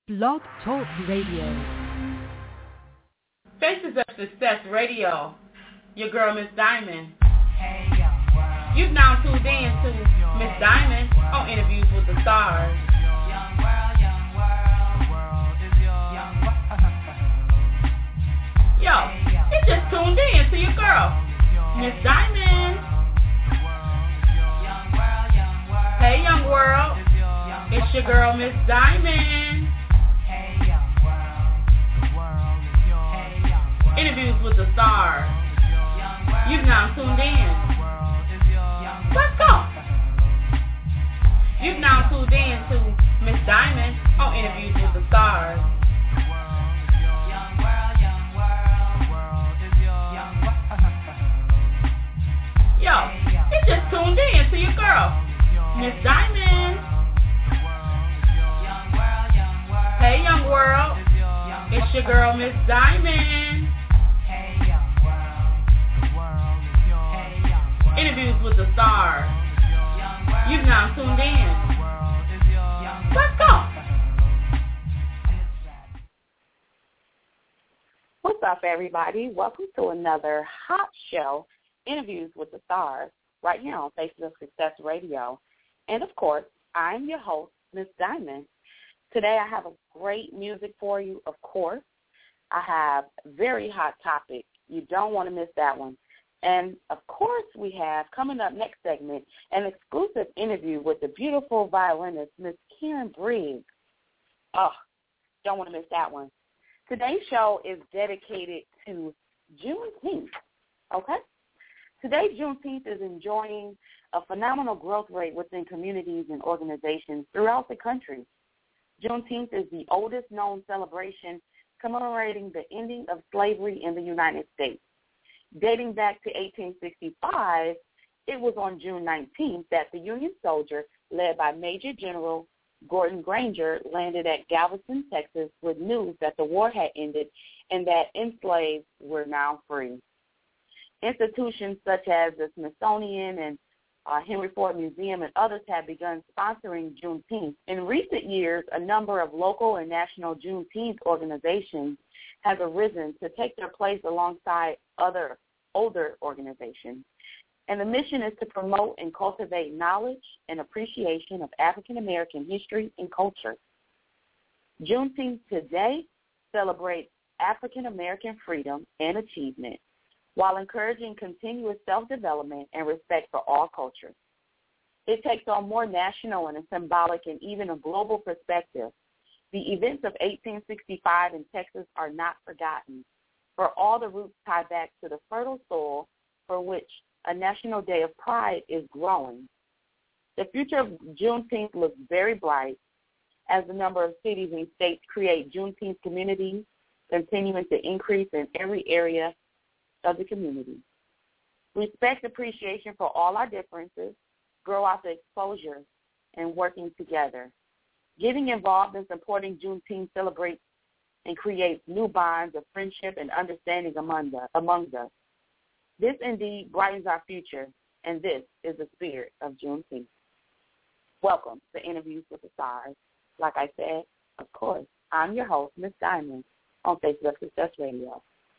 Blog Talk Radio. Faces of Success Radio. Your girl, Miss Diamond. You've now tuned in to Miss Diamond on Interviews with the Stars. Yo, you just tuned in to your girl, Miss Diamond. Hey, young world. It's your girl, Miss Diamond. Interviews with the Stars. You've now tuned in. Let's go. You've now tuned in to Miss Diamond on Interviews with the Stars. Yo, you just tuned in to your girl, Miss Diamond. Hey, young world. It's your girl, Miss Diamond. Interviews with the Stars. You've now tuned in. Let's go. What's up, everybody? Welcome to another hot show, Interviews with the Stars, right here on Faces of Success Radio. And, of course, I'm your host, Miss Diamond. Today I have a great music for you, of course. I have very hot topic. You don't want to miss that one. And, of course, we have, coming up next segment, an exclusive interview with the beautiful violinist, Miss Karen Briggs. Oh, don't want to miss that one. Today's show is dedicated to Juneteenth, okay? Today, Juneteenth is enjoying a phenomenal growth rate within communities and organizations throughout the country. Juneteenth is the oldest known celebration commemorating the ending of slavery in the United States. Dating back to 1865, it was on June 19th that the Union soldier, led by Major General Gordon Granger, landed at Galveston, Texas, with news that the war had ended and that enslaved were now free. Institutions such as the Smithsonian and Henry Ford Museum and others have begun sponsoring Juneteenth. In recent years, a number of local and national Juneteenth organizations have arisen to take their place alongside other older organizations. And the mission is to promote and cultivate knowledge and appreciation of African American history and culture. Juneteenth today celebrates African American freedom and achievement while encouraging continuous self-development and respect for all cultures. It takes on more national and a symbolic and even a global perspective. The events of 1865 in Texas are not forgotten, for all the roots tie back to the fertile soil for which a national day of pride is growing. The future of Juneteenth looks very bright as the number of cities and states create Juneteenth communities, continuing to increase in every area of the community. Respect, appreciation for all our differences, grow out the exposure, and working together. Getting involved in supporting Juneteenth celebrates and creates new bonds of friendship and understanding among us. This indeed brightens our future, and this is the spirit of Juneteenth. Welcome to Interviews with the Stars. Like I said, of course, I'm your host, Miss Diamond, on Faces of Success Radio.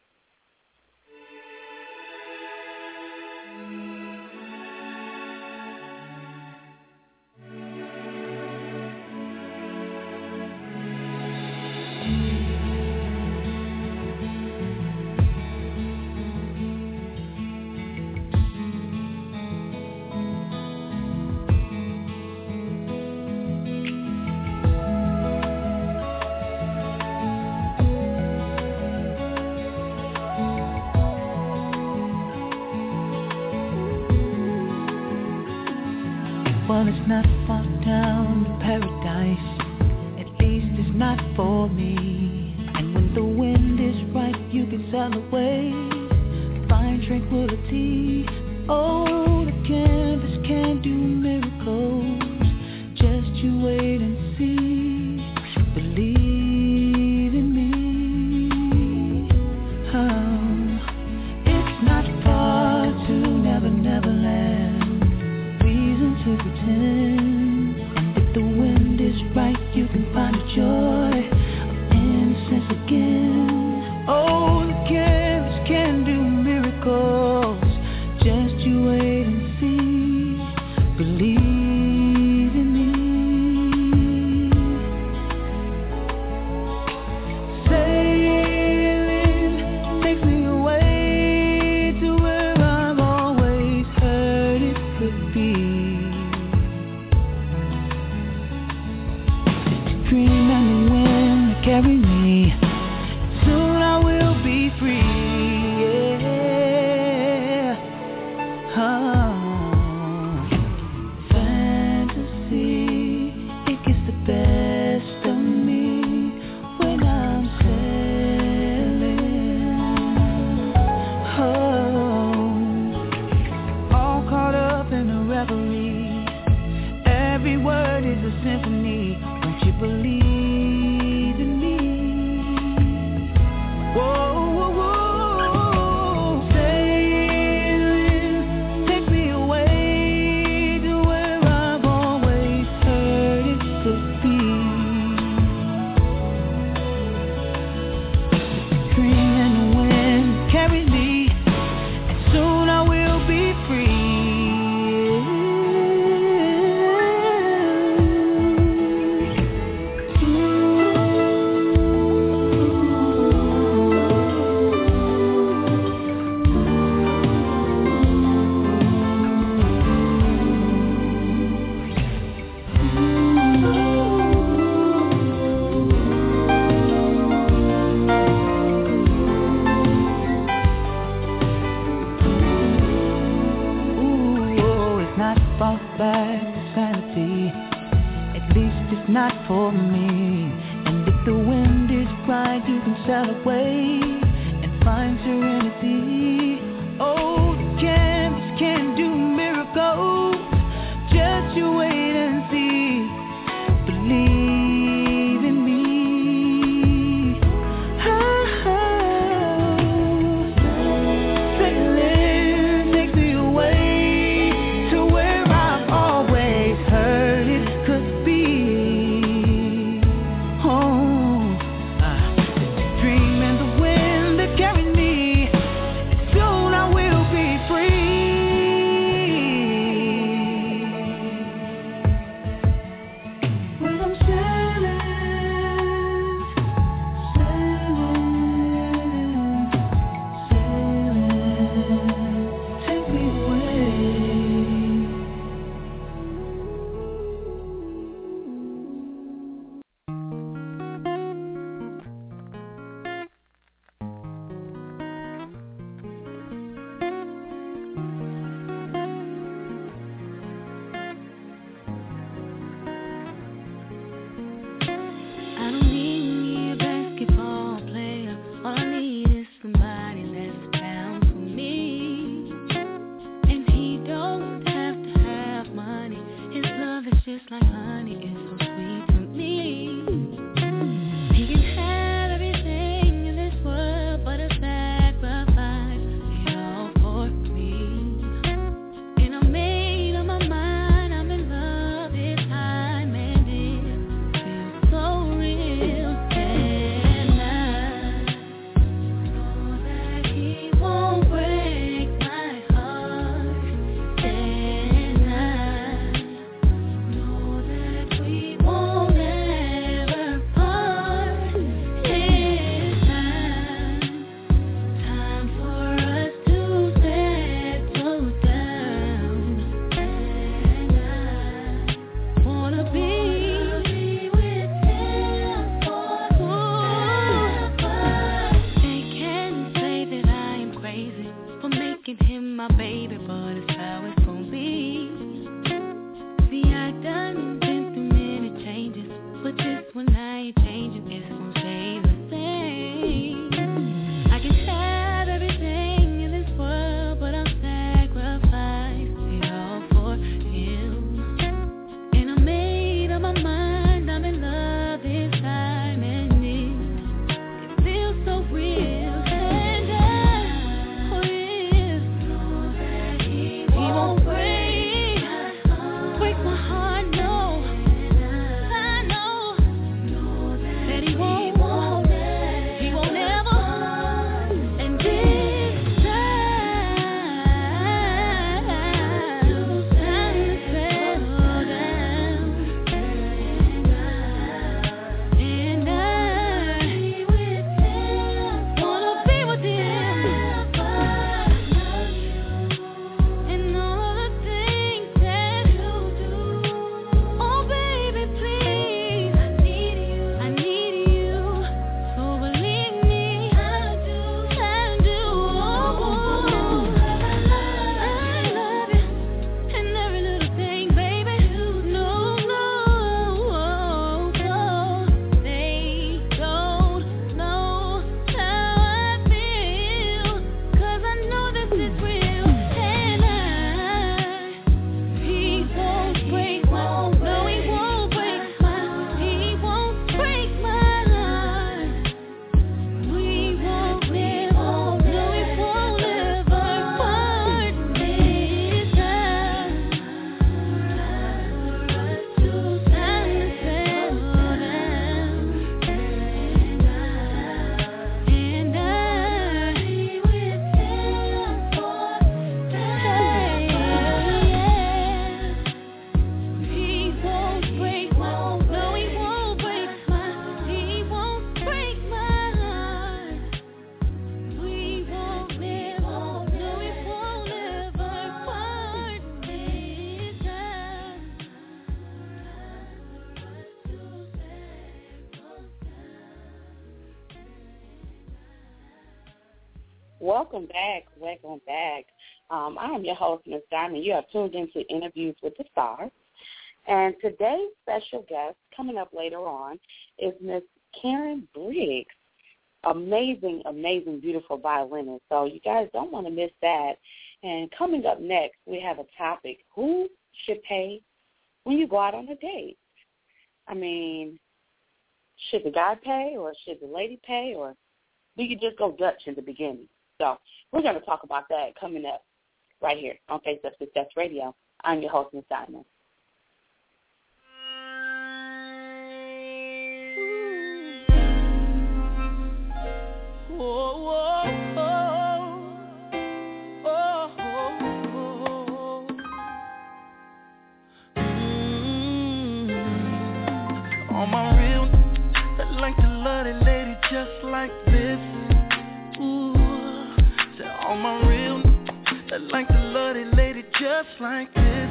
Well, it's not far down to paradise, at least it's not for me. And when the wind is right, you can sail away, find tranquility. Oh, the canvas can do miracles, just you wait and see. Believe in me. Oh, it's not far to Neverland. To pretend, and if the wind is right, you can find a joy carry me. Soon I will be free. Yeah. Fantasy, it gets the best of me when I'm sailing. All caught up in a reverie. Every word is a symphony. Don't you believe? Dream and the wind that carried me. It's so Welcome back. I am your host, Ms. Diamond. You have tuned into Interviews with the Stars. And today's special guest coming up later on is Miss Karen Briggs. Amazing, amazing, beautiful violinist. So you guys don't want to miss that. And coming up next, we have a topic. Who should pay when you go out on a date? I mean, should the guy pay or should the lady pay, or do you just go Dutch in the beginning? So we're going to talk about that coming up right here on Face Up Success Radio. I'm your host, Ms. Diamond. On my real, I like to love that lady just like this. Ooh, say on my real, I like to love that lady just like this.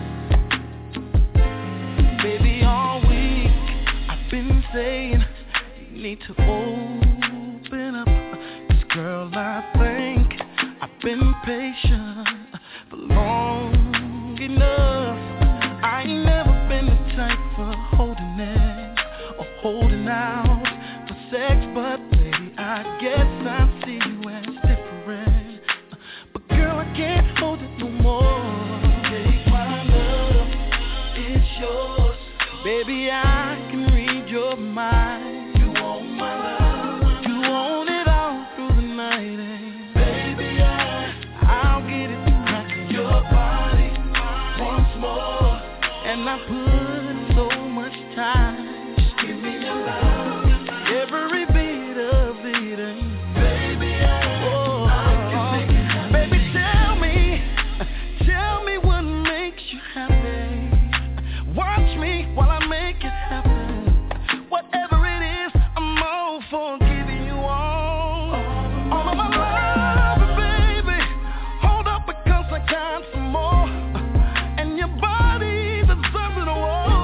Baby, all week I've been saying you need to open up. 'Cause girl, I think I've been patient for long enough. I ain't never been the type for holding it or holding out for sex, but baby, I guess I see you as different. But girl, I can't hold it no more. Take my love, it's yours. Baby, I can read your mind. You want my love, you want it all through the night, and baby, I'll get it cracking your body once more. And I put so much time. Just give me your love, every bit of it, and baby, I can make it happen. Baby, tell me what makes you happy. Watch me while I make it happen. Whatever it is, I'm all for giving you all of my love, baby. Hold up, because I got some more, and your body deserves it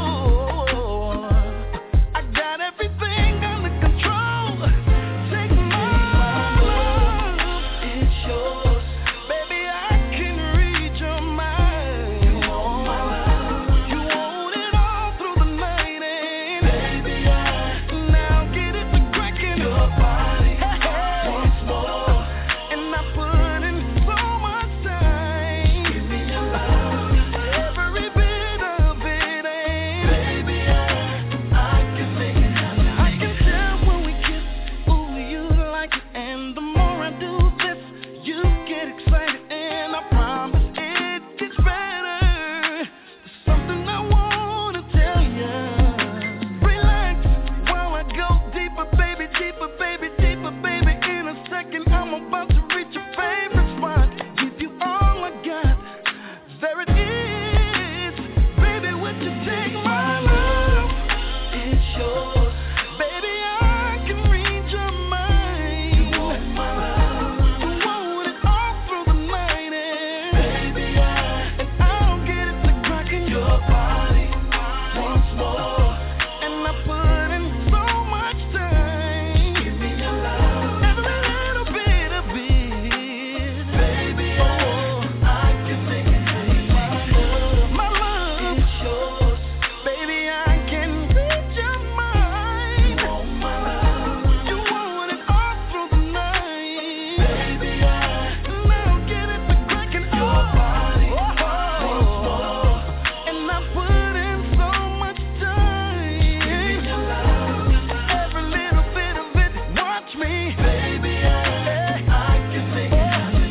all. I got everything under control. Take my love, it's yours. Baby, I can read your mind. You want my love, you want it all through the night, and baby, now get it to cracking your body once more. And I put in so much time. Give me your love, every bit of it, and baby, I can make it happen. I can tell when we kiss, ooh, you like it, and the more I do this, you get excited, and I promise it gets better. There's something I wanna tell you. Relax while I go deeper, baby, deeper, baby, deeper, baby. In a second, I'm about to reach your favorite spot. Give you all I got. There it is, baby. Would you take my love? It's yours, baby. I can read your mind. You want my love, you want it all through the night, and baby, and I'll get it to cracking your body once more. And I put in so much time. Give me your love, every little bit of it, baby. I can make it happen. My love, it's yours, baby. I can read your mind. You want my love, you want it all through the night, baby. Now get it to cracking your body once more. And I put in so much time. Give me your love, every little bit of it. Watch me, baby. I can make it happen.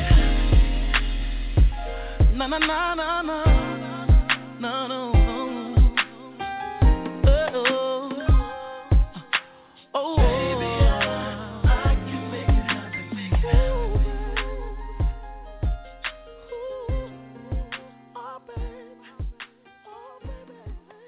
Na na na na na na no. Oh, baby, I can make it happen. Oh, baby, oh, baby.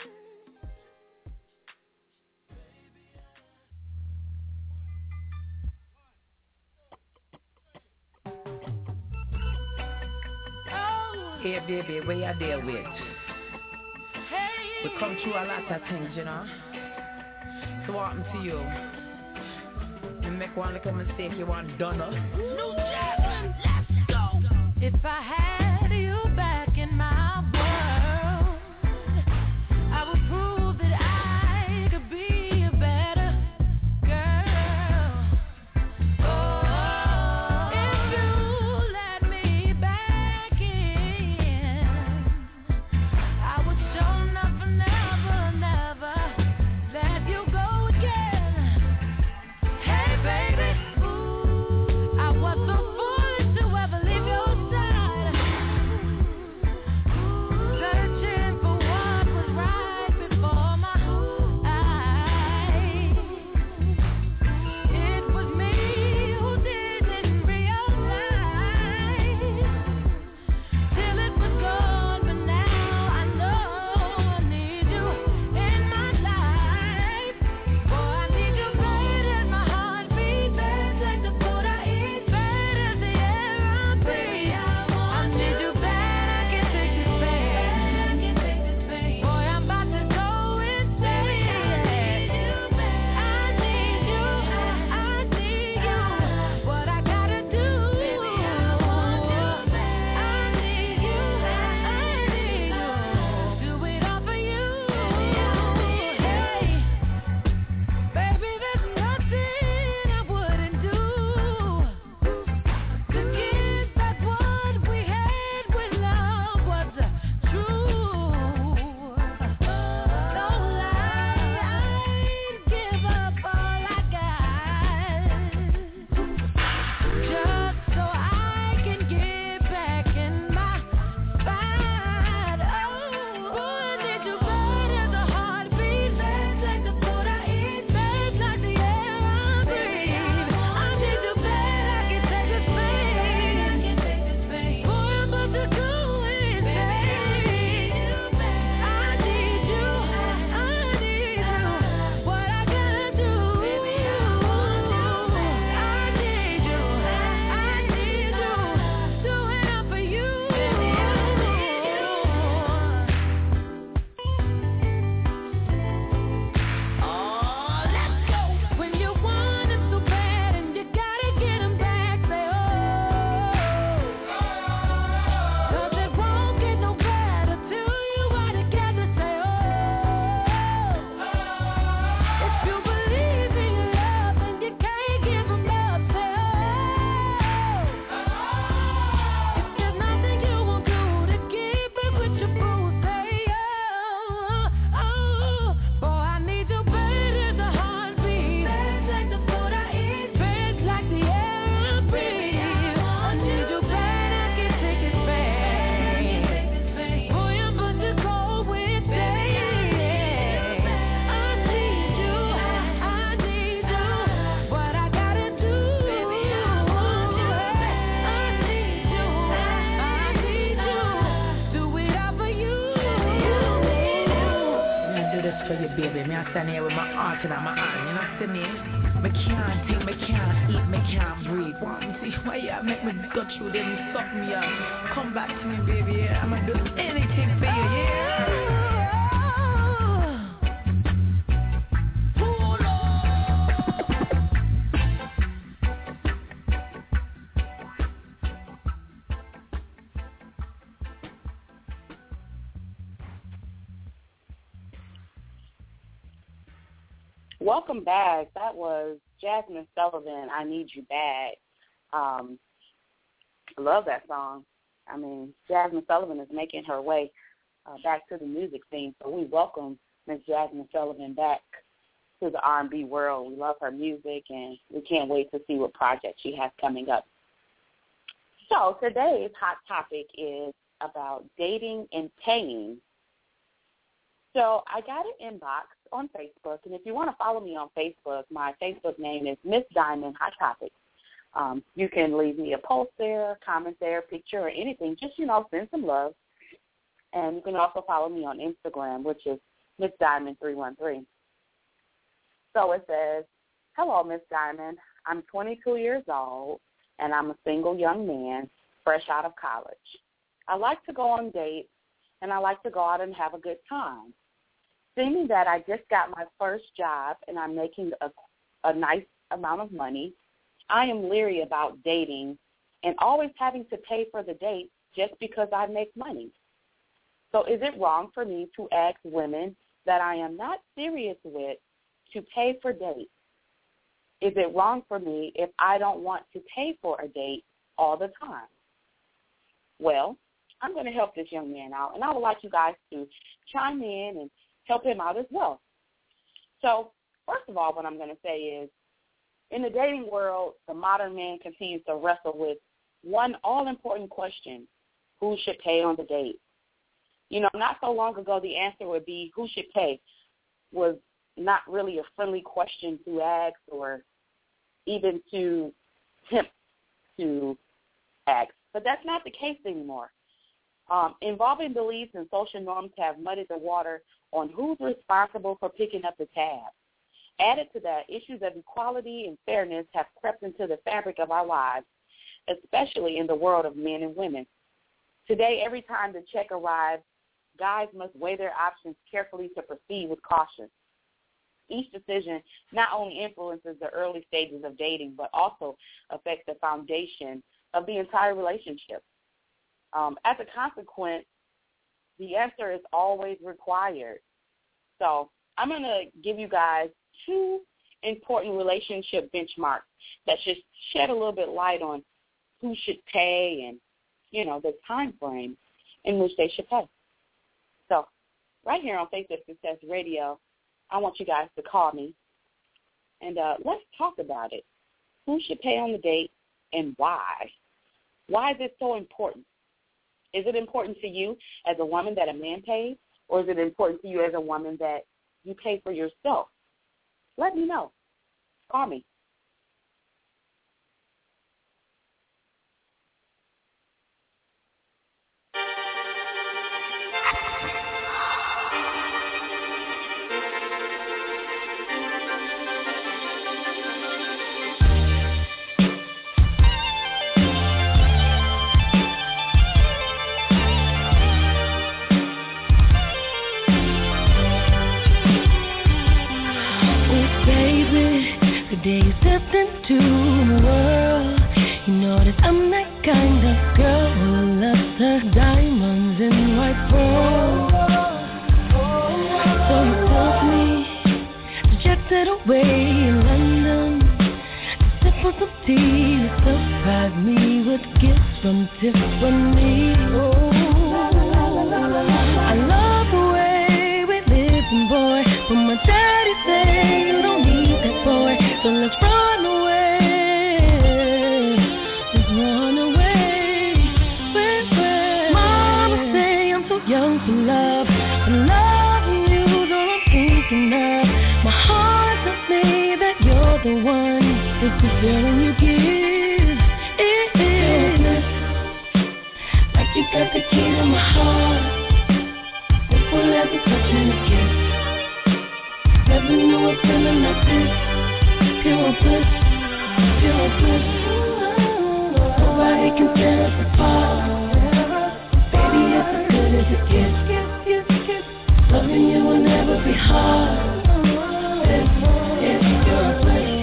Hey baby, where you there with? We come through a lot of things, you know. So what happened to you? You make one little mistake, you want done up. New Jasmine, let's go. If I had you back in my world, I would prove that I could be a better girl. Oh, if you let me back in, I would show never, never, never let you go again. Hey baby, ooh, I was so foolish to ever leave your side, searching for what was right before my eyes. It was me who didn't realize till it was gone, but now I know I need you in my life. Boy, I need you bad as my heart beats, bad like the food I eat, bad as the air I breathe. I need you bad, I can't take this pain. Boy, I'm about to go insane. I need you, what I gotta do. Do it all for you. Hey, baby, there's nothing I wouldn't do to get back what we had when love was true. No lie, I'd give up all I got just so I can get back in my spot. Oh, I need you bad as a heartbeat, bad like the food I eat, bad like the air I breathe. I need you bad, I can take this pain. Boy, I'm about to go insane. I need you, what I gotta do. I need you, do it all for you. Oh, let's go. When you want it so bad and you gotta get 'em back, say oh, 'cause it won't get no better till you are together, say oh. If you believe in love and you can't give 'em up, say oh. If there's nothing you won't do to keep it with your boo, say oh, oh. Boy, I need you bad as a heartbeat, bad like the food I eat, bad like the air I breathe. I need you bad, I can take this pain. Boy, I'm about to go insane. I need you, what I gotta do. Do it all for you. Me I do this for you, baby. Me I stand here with my heart in my hand. You know what I mean? Me can't think, me can't eat, me can't breathe. One, see why you make me go through them, suck me up. Come back to me, baby. Yeah. I'ma do anything for you, yeah. Welcome back. That was Jasmine Sullivan, I Need You Back. I love that song. I mean, Jasmine Sullivan is making her way back to the music scene, so we welcome Miss Jasmine Sullivan back to the R&B world. We love her music, and we can't wait to see what project she has coming up. So today's hot topic is about dating and paying. So I got an inbox on Facebook, and if you want to follow me on Facebook, my Facebook name is Miss Diamond Hot Topics. You can leave me a post there, comment there, picture, or anything. Just, send some love. And you can also follow me on Instagram, which is Miss Diamond 313. So it says, "Hello, Miss Diamond. I'm 22 years old, and I'm a single young man, fresh out of college. I like to go on dates, and I like to go out and have a good time. Seeing that I just got my first job and I'm making a nice amount of money. I am leery about dating and always having to pay for the date just because I make money. So is it wrong for me to ask women that I am not serious with to pay for dates? Is it wrong for me if I don't want to pay for a date all the time? Well, I'm going to help this young man out, and I would like you guys to chime in and help him out as well. So, first of all, what I'm going to say is, in the dating world, the modern man continues to wrestle with one all-important question: who should pay on the date? You know, not so long ago, the answer would be who should pay was not really a friendly question to ask or even to attempt to ask. But that's not the case anymore. Involving beliefs and social norms have muddied the water on who's responsible for picking up the tab. Added to that, issues of equality and fairness have crept into the fabric of our lives, especially in the world of men and women. Today, every time the check arrives, guys must weigh their options carefully to proceed with caution. Each decision not only influences the early stages of dating, but also affects the foundation of the entire relationship. As a consequence, the answer is always required. So I'm going to give you guys 2 important relationship benchmarks that should shed a little bit light on who should pay and, you know, the time frame in which they should pay. So right here on Face of Success Radio, I want you guys to call me, and let's talk about it. Who should pay on the date and why? Why is it so important? Is it important to you as a woman that a man pays, or is it important to you as a woman that you pay for yourself? Let me know. Call me. Day you stepped into the world, you notice I'm that kind of girl who loves her diamonds and white pearls. So you took me, dejected away in London, to sip on some tea, to surprise me with gifts from Tiffany. I love the way we live, and boy, but my daddy say you don't need that boy. So let's run away, let's run away. Mama say I'm too young for love, but loving you's all I'm thinking of. My heart tells me that you're the one, it's the feeling you give. Like you got the key to my heart, simple as a touch and a kiss. Never knew a feeling like this. Pure bliss, pure bliss. Nobody can tear us apart. Baby, it's as good as it gets. Loving you will never be hard. It's pure bliss.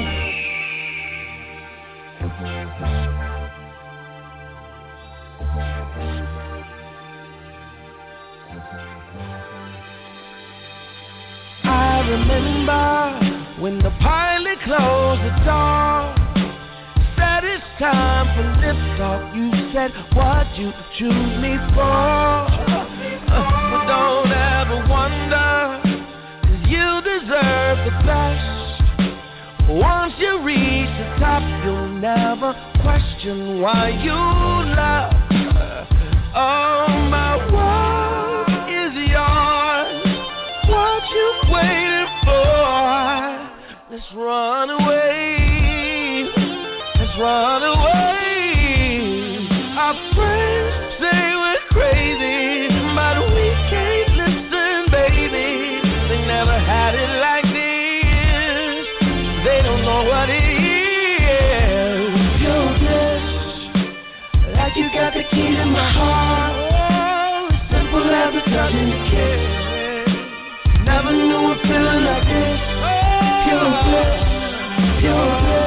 I remember when the pilot closed the door, said it's time for liftoff. You said, what you choose me for? But don't ever wonder, 'cause you deserve the best. Once you reach the top, you'll never question why you love. Oh, my world is yours. What you waiting for? Let's run away, let's run away. Our friends say we're crazy, but we can't listen, baby. They never had it like this, they don't know what it is. You're blessed, like you got the key to my heart. Oh, simple as a touch and a kiss. Never knew a feeling like this. Pure bliss, pure bliss.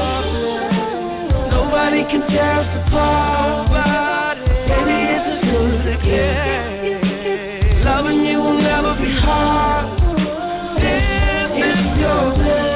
can tear us apart. Baby, this is good again. Loving you will never be hard. This is your best.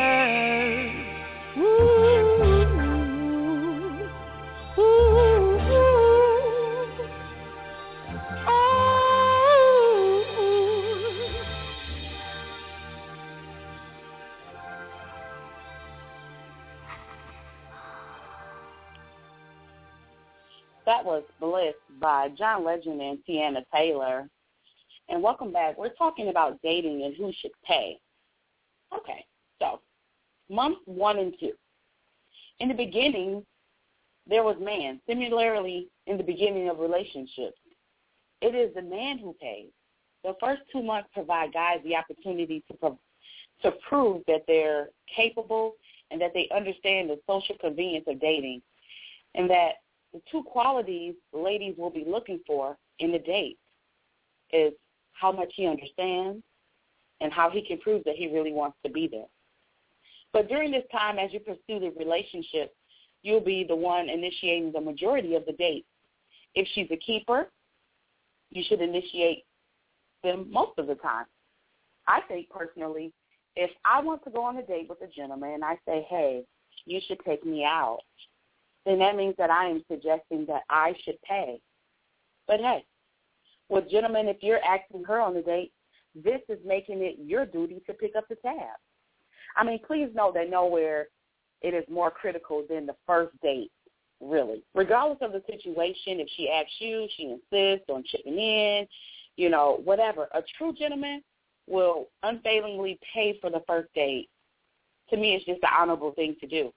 That was Bliss by John Legend and Tiana Taylor. And welcome back. We're talking about dating and who should pay. Okay, so months 1 and 2. In the beginning, there was man. Similarly, in the beginning of relationships, it is the man who pays. The first 2 months provide guys the opportunity to prove that they're capable and that they understand the social convenience of dating, and that the 2 qualities ladies will be looking for in the date is how much he understands and how he can prove that he really wants to be there. But during this time, as you pursue the relationship, you'll be the one initiating the majority of the date. If she's a keeper, you should initiate them most of the time. I think personally, if I want to go on a date with a gentleman and I say, hey, you should take me out, then that means that I am suggesting that I should pay. But hey, with gentlemen, if you're asking her on a date, this is making it your duty to pick up the tab. I mean, please know that nowhere it is more critical than the first date, really. Regardless of the situation, if she asks you, she insists on chipping in, whatever. A true gentleman will unfailingly pay for the first date. To me, it's just an honorable thing to do.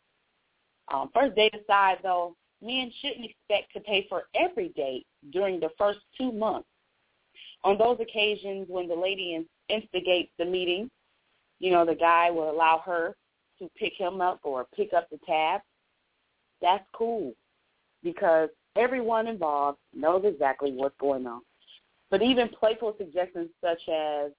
First date aside, though, men shouldn't expect to pay for every date during the first 2 months. On those occasions when the lady instigates the meeting, the guy will allow her to pick him up or pick up the tab. That's cool because everyone involved knows exactly what's going on. But even playful suggestions such as,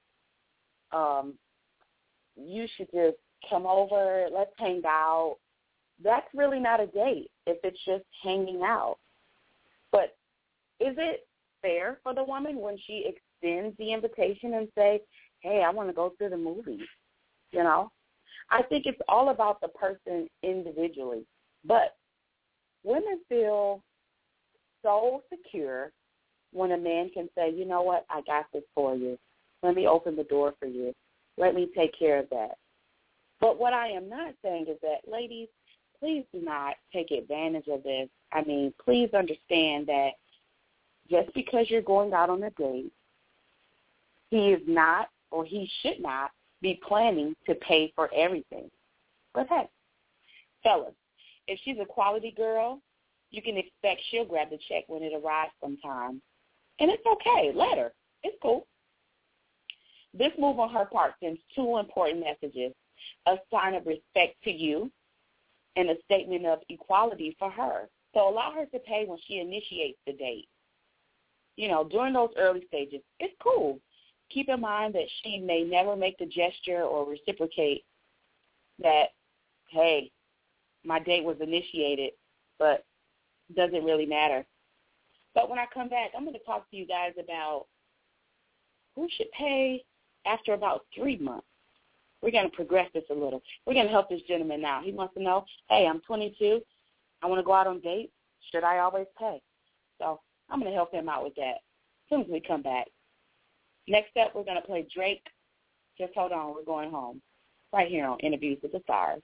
you should just come over, let's hang out, that's really not a date if it's just hanging out. But is it fair for the woman when she extends the invitation and say, hey, I want to go to the movies? I think it's all about the person individually. But women feel so secure when a man can say, you know what, I got this for you. Let me open the door for you. Let me take care of that. But what I am not saying is that, ladies, please do not take advantage of this. I mean, please understand that just because you're going out on a date, he is not or he should not be planning to pay for everything. But hey, fellas, if she's a quality girl, you can expect she'll grab the check when it arrives sometime. And it's okay. Let her. It's cool. This move on her part sends 2 important messages, a sign of respect to you and a statement of equality for her. So allow her to pay when she initiates the date. During those early stages, it's cool. Keep in mind that she may never make the gesture or reciprocate that, hey, my date was initiated, but doesn't really matter. But when I come back, I'm going to talk to you guys about who should pay after about 3 months. We're going to progress this a little. We're going to help this gentleman out. He wants to know, hey, I'm 22. I want to go out on dates. Should I always pay? So I'm going to help him out with that as soon as we come back. Next up, we're going to play Drake. Just hold on. We're going home right here on Interviews with the Stars.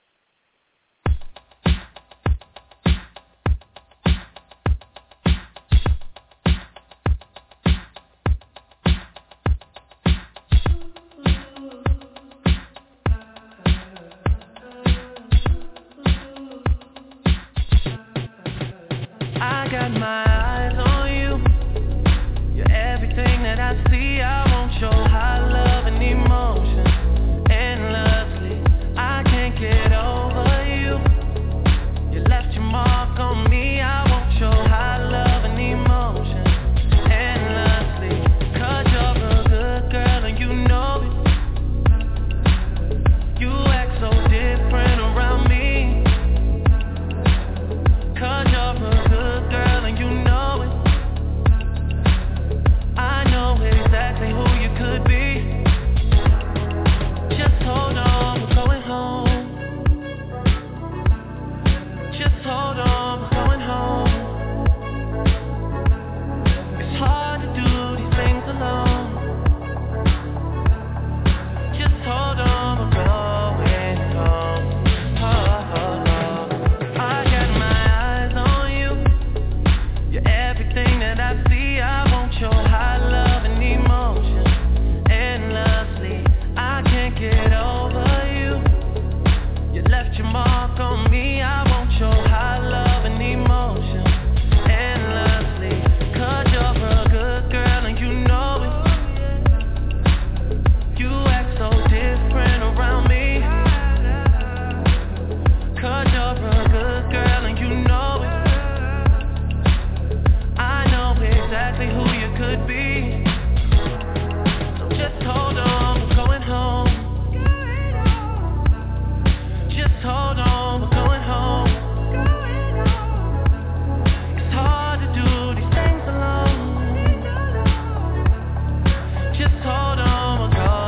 I got my eyes on you. You're everything that I see. I won't show high love and emotion endlessly. I can't get over you. You left your mark on me. I won't show high love and emotion endlessly. 'Cause you're a good girl and you know it. You act so different around me. 'Cause you're a good girl and you know it. I know exactly who you could be. So just hold on, we're going home. Just hold on, we're going home. It's hard to do these things alone. Just hold on, we're going home.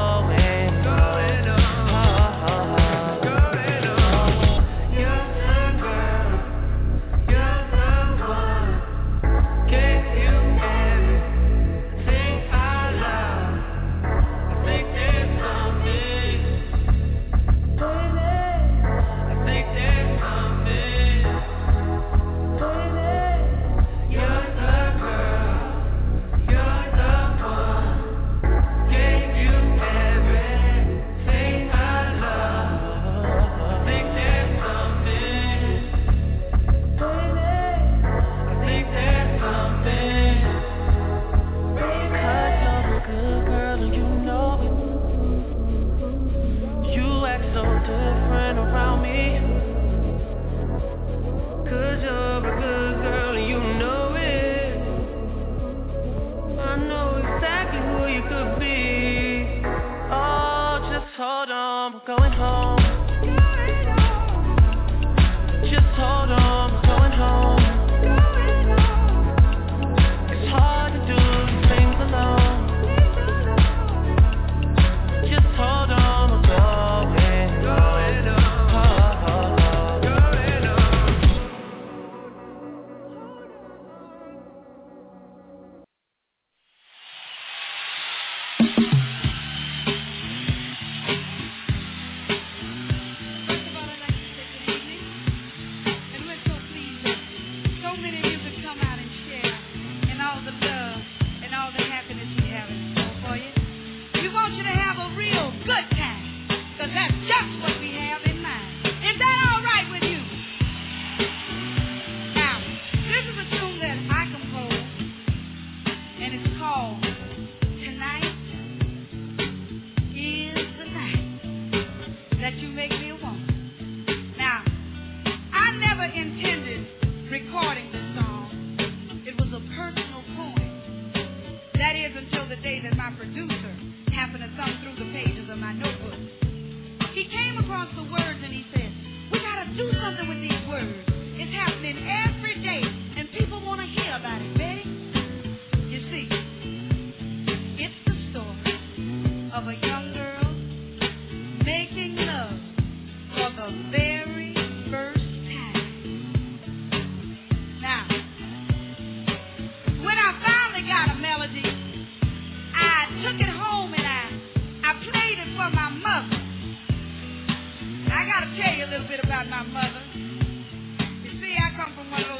I gotta tell you a little bit about my mother. You see, I come from one of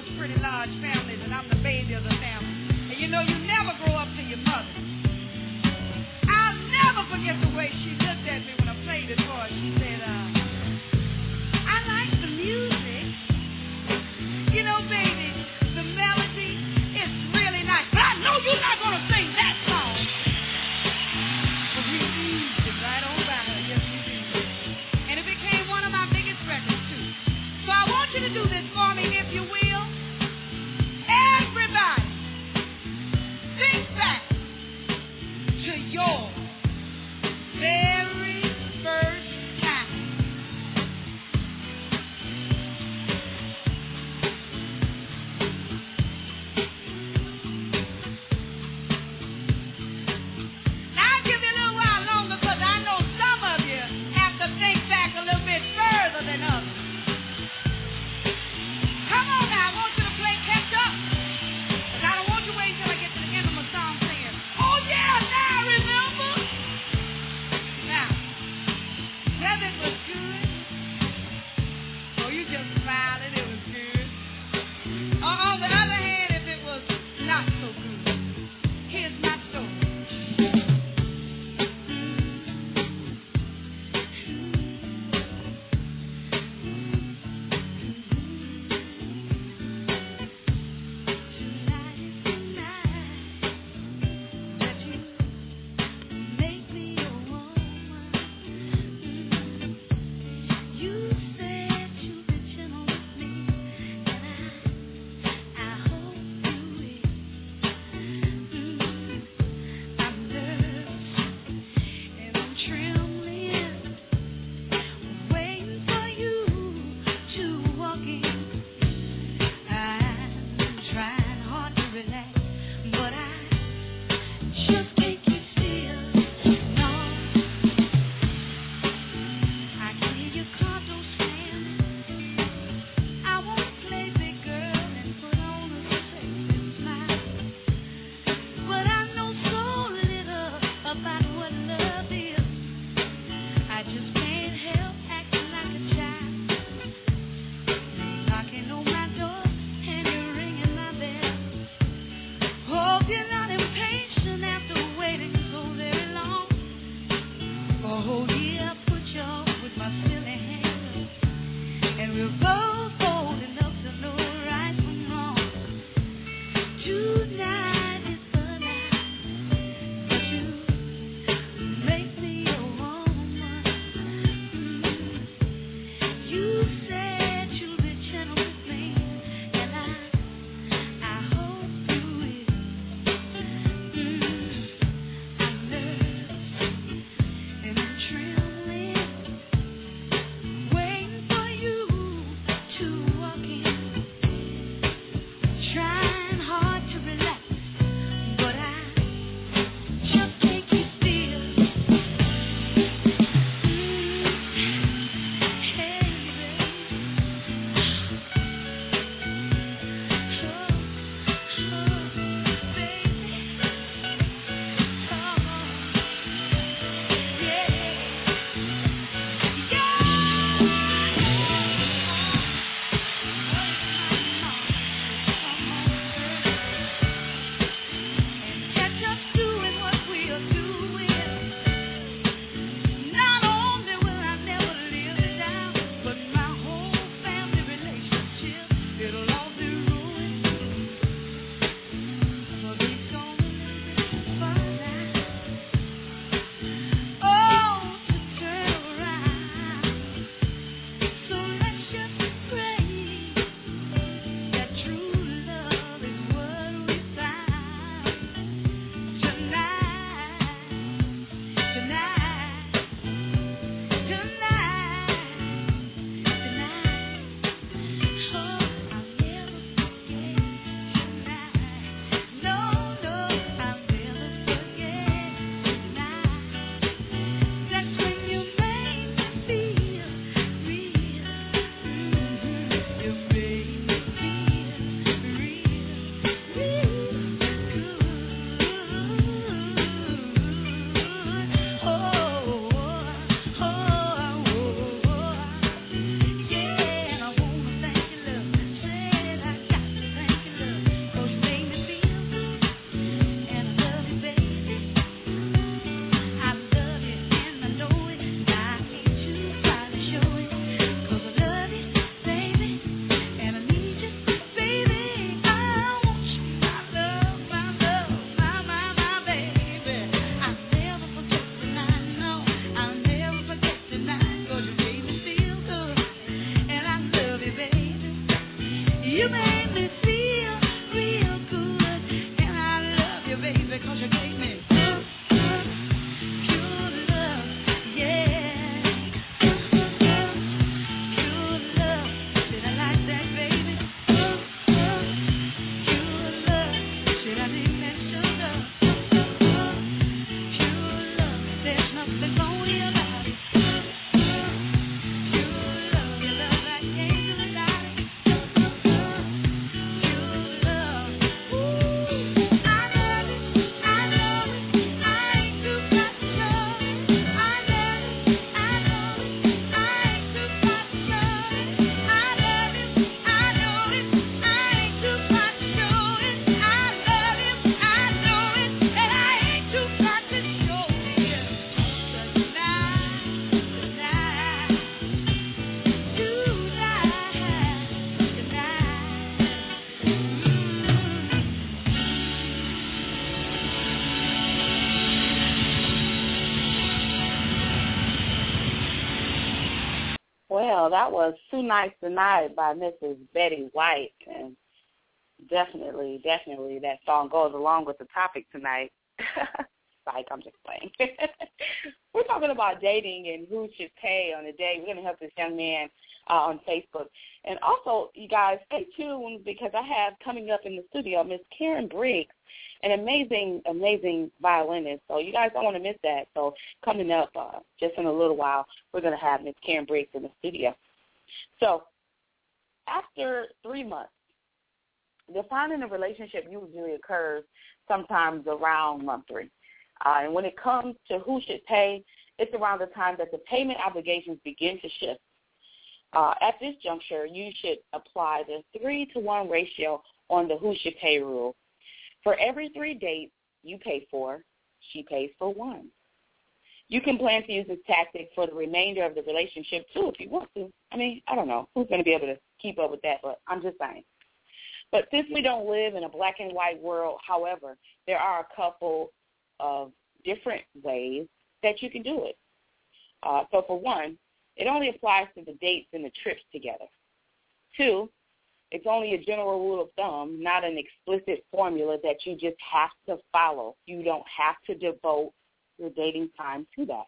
Well, that was Too Nice Tonight by Mrs. Betty White, and definitely that song goes along with the topic tonight. Psych, I'm just playing. We're talking about dating and who should pay on a date. We're going to help this young man on Facebook. And also, you guys, stay tuned because I have coming up in the studio Miss Karen Briggs, an amazing violinist. So you guys don't want to miss that. So coming up just in a little while, we're going to have Miss Karen Briggs in the studio. So after 3 months, defining a relationship usually occurs sometimes around month 3. And when it comes to who should pay, it's around the time that the payment obligations begin to shift. At this juncture, you should apply the 3-to-1 ratio on the who should pay rule. For every 3 dates you pay for, she pays for 1. You can plan to use this tactic for the remainder of the relationship, too, if you want to. I mean, I don't know who's going to be able to keep up with that, but I'm just saying. But since we don't live in a black and white world, however, there are a couple of different ways that you can do it. So for one, it only applies to the dates and the trips together. 2, it's only a general rule of thumb, not an explicit formula that you just have to follow. You don't have to devote your dating time to that.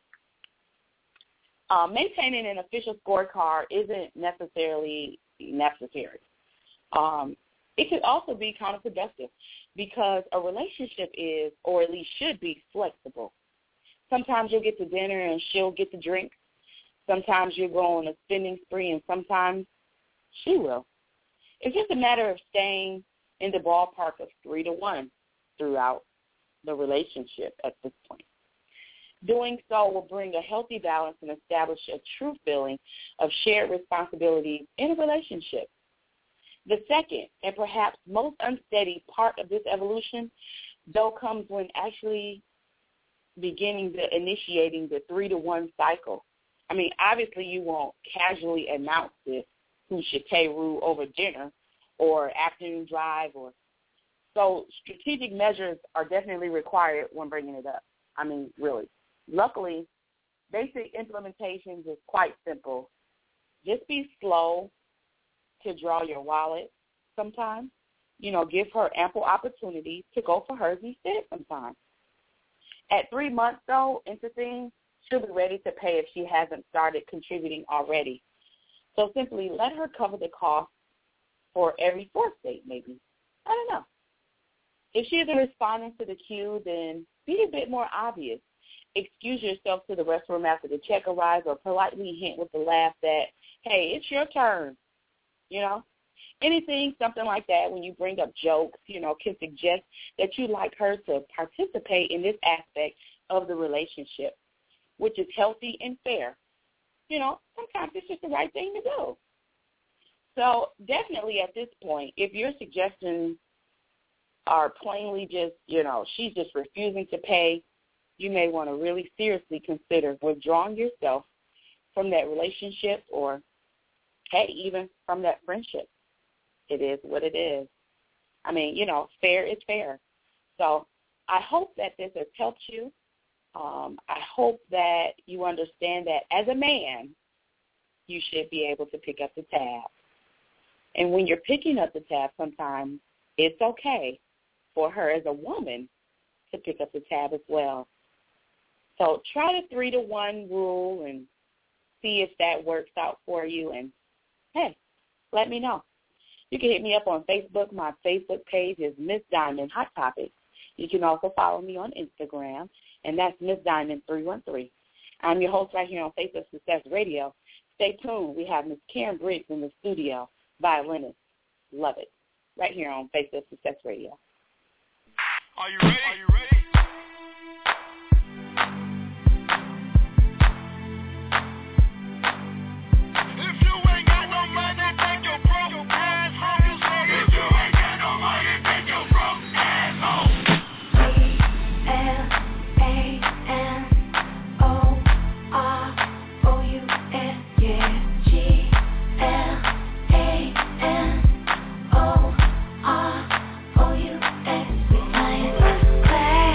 Maintaining an official scorecard isn't necessarily necessary. It could also be counterproductive because a relationship is, or at least should be, flexible. Sometimes you'll get to dinner and she'll get to drink. Sometimes you'll go on a spending spree and sometimes she will. It's just a matter of staying in the ballpark of 3-to-1 throughout the relationship at this point. Doing so will bring a healthy balance and establish a true feeling of shared responsibility in a relationship. The second and perhaps most unsteady part of this evolution, though, comes when actually initiating the 3-to-1 cycle. I mean, obviously you won't casually announce this who should pay rule over dinner or afternoon drive. So strategic measures are definitely required when bringing it up. I mean, really. Luckily, basic implementations is quite simple. Just be slow to draw your wallet sometimes. Give her ample opportunity to go for hers instead sometimes. At 3 months, though, into things, she'll be ready to pay if she hasn't started contributing already. So simply let her cover the cost for every 4th date, maybe. I don't know. If she isn't responding to the cue, then be a bit more obvious. Excuse yourself to the restroom after the check arrives or politely hint with a laugh that, hey, it's your turn. Anything, something like that, when you bring up jokes, can suggest that you'd like her to participate in this aspect of the relationship, which is healthy and fair. Sometimes it's just the right thing to do. So definitely at this point, if your suggestions are plainly just, she's just refusing to pay, you may want to really seriously consider withdrawing yourself from that relationship or, hey, even from that friendship. It is what it is. I mean, fair is fair. So I hope that this has helped you. I hope that you understand that as a man, you should be able to pick up the tab. And when you're picking up the tab, sometimes it's okay for her as a woman to pick up the tab as well. So try the 3-to-1 rule and see if that works out for you. And, hey, let me know. You can hit me up on Facebook. My Facebook page is Miss Diamond Hot Topics. You can also follow me on Instagram, and that's Miss Diamond 313. I'm your host right here on Face of Success Radio. Stay tuned. We have Miss Karen Briggs in the studio, violinist. Love it. Right here on Face of Success Radio. Are you ready? Class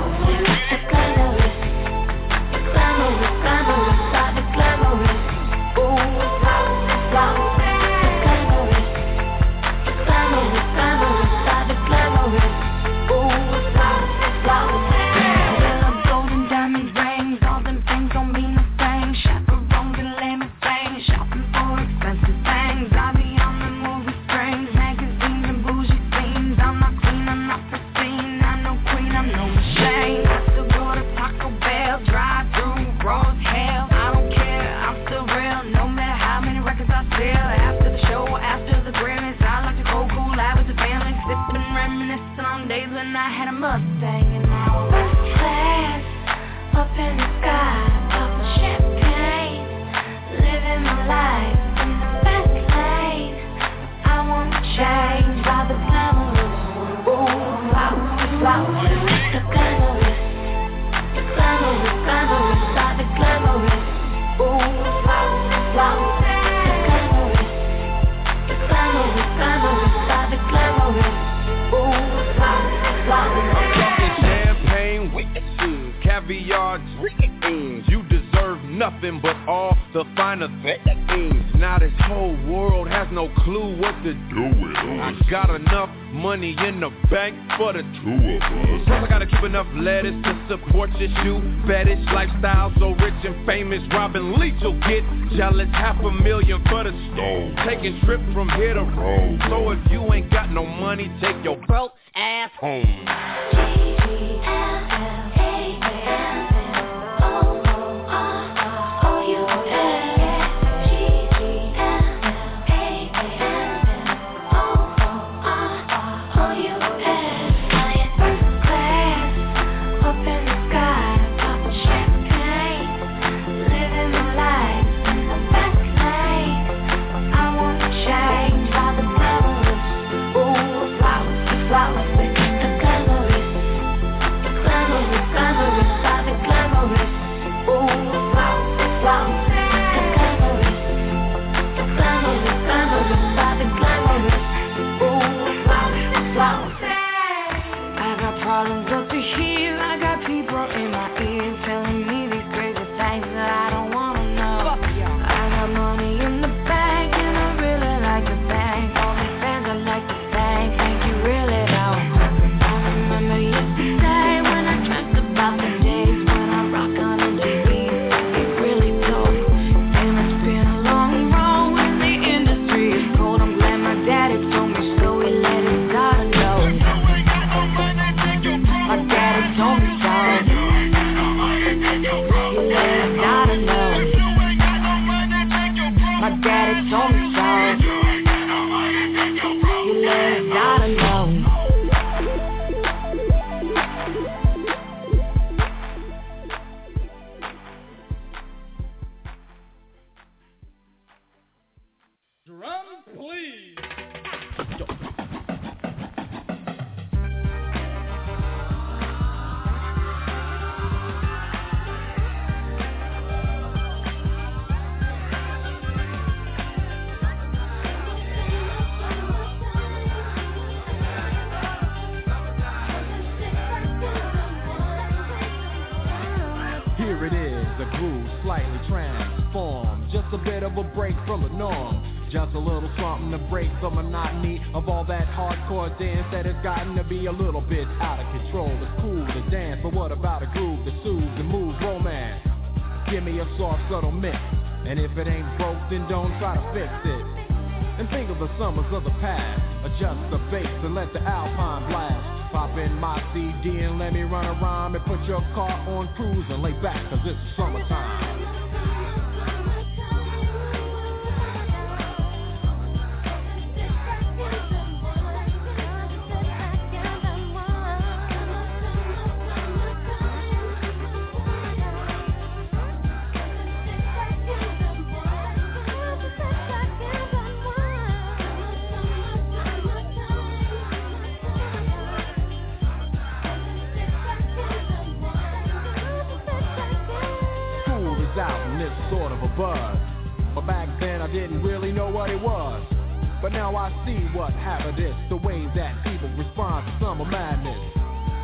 But now I see what happened is the way that people respond to summer madness. The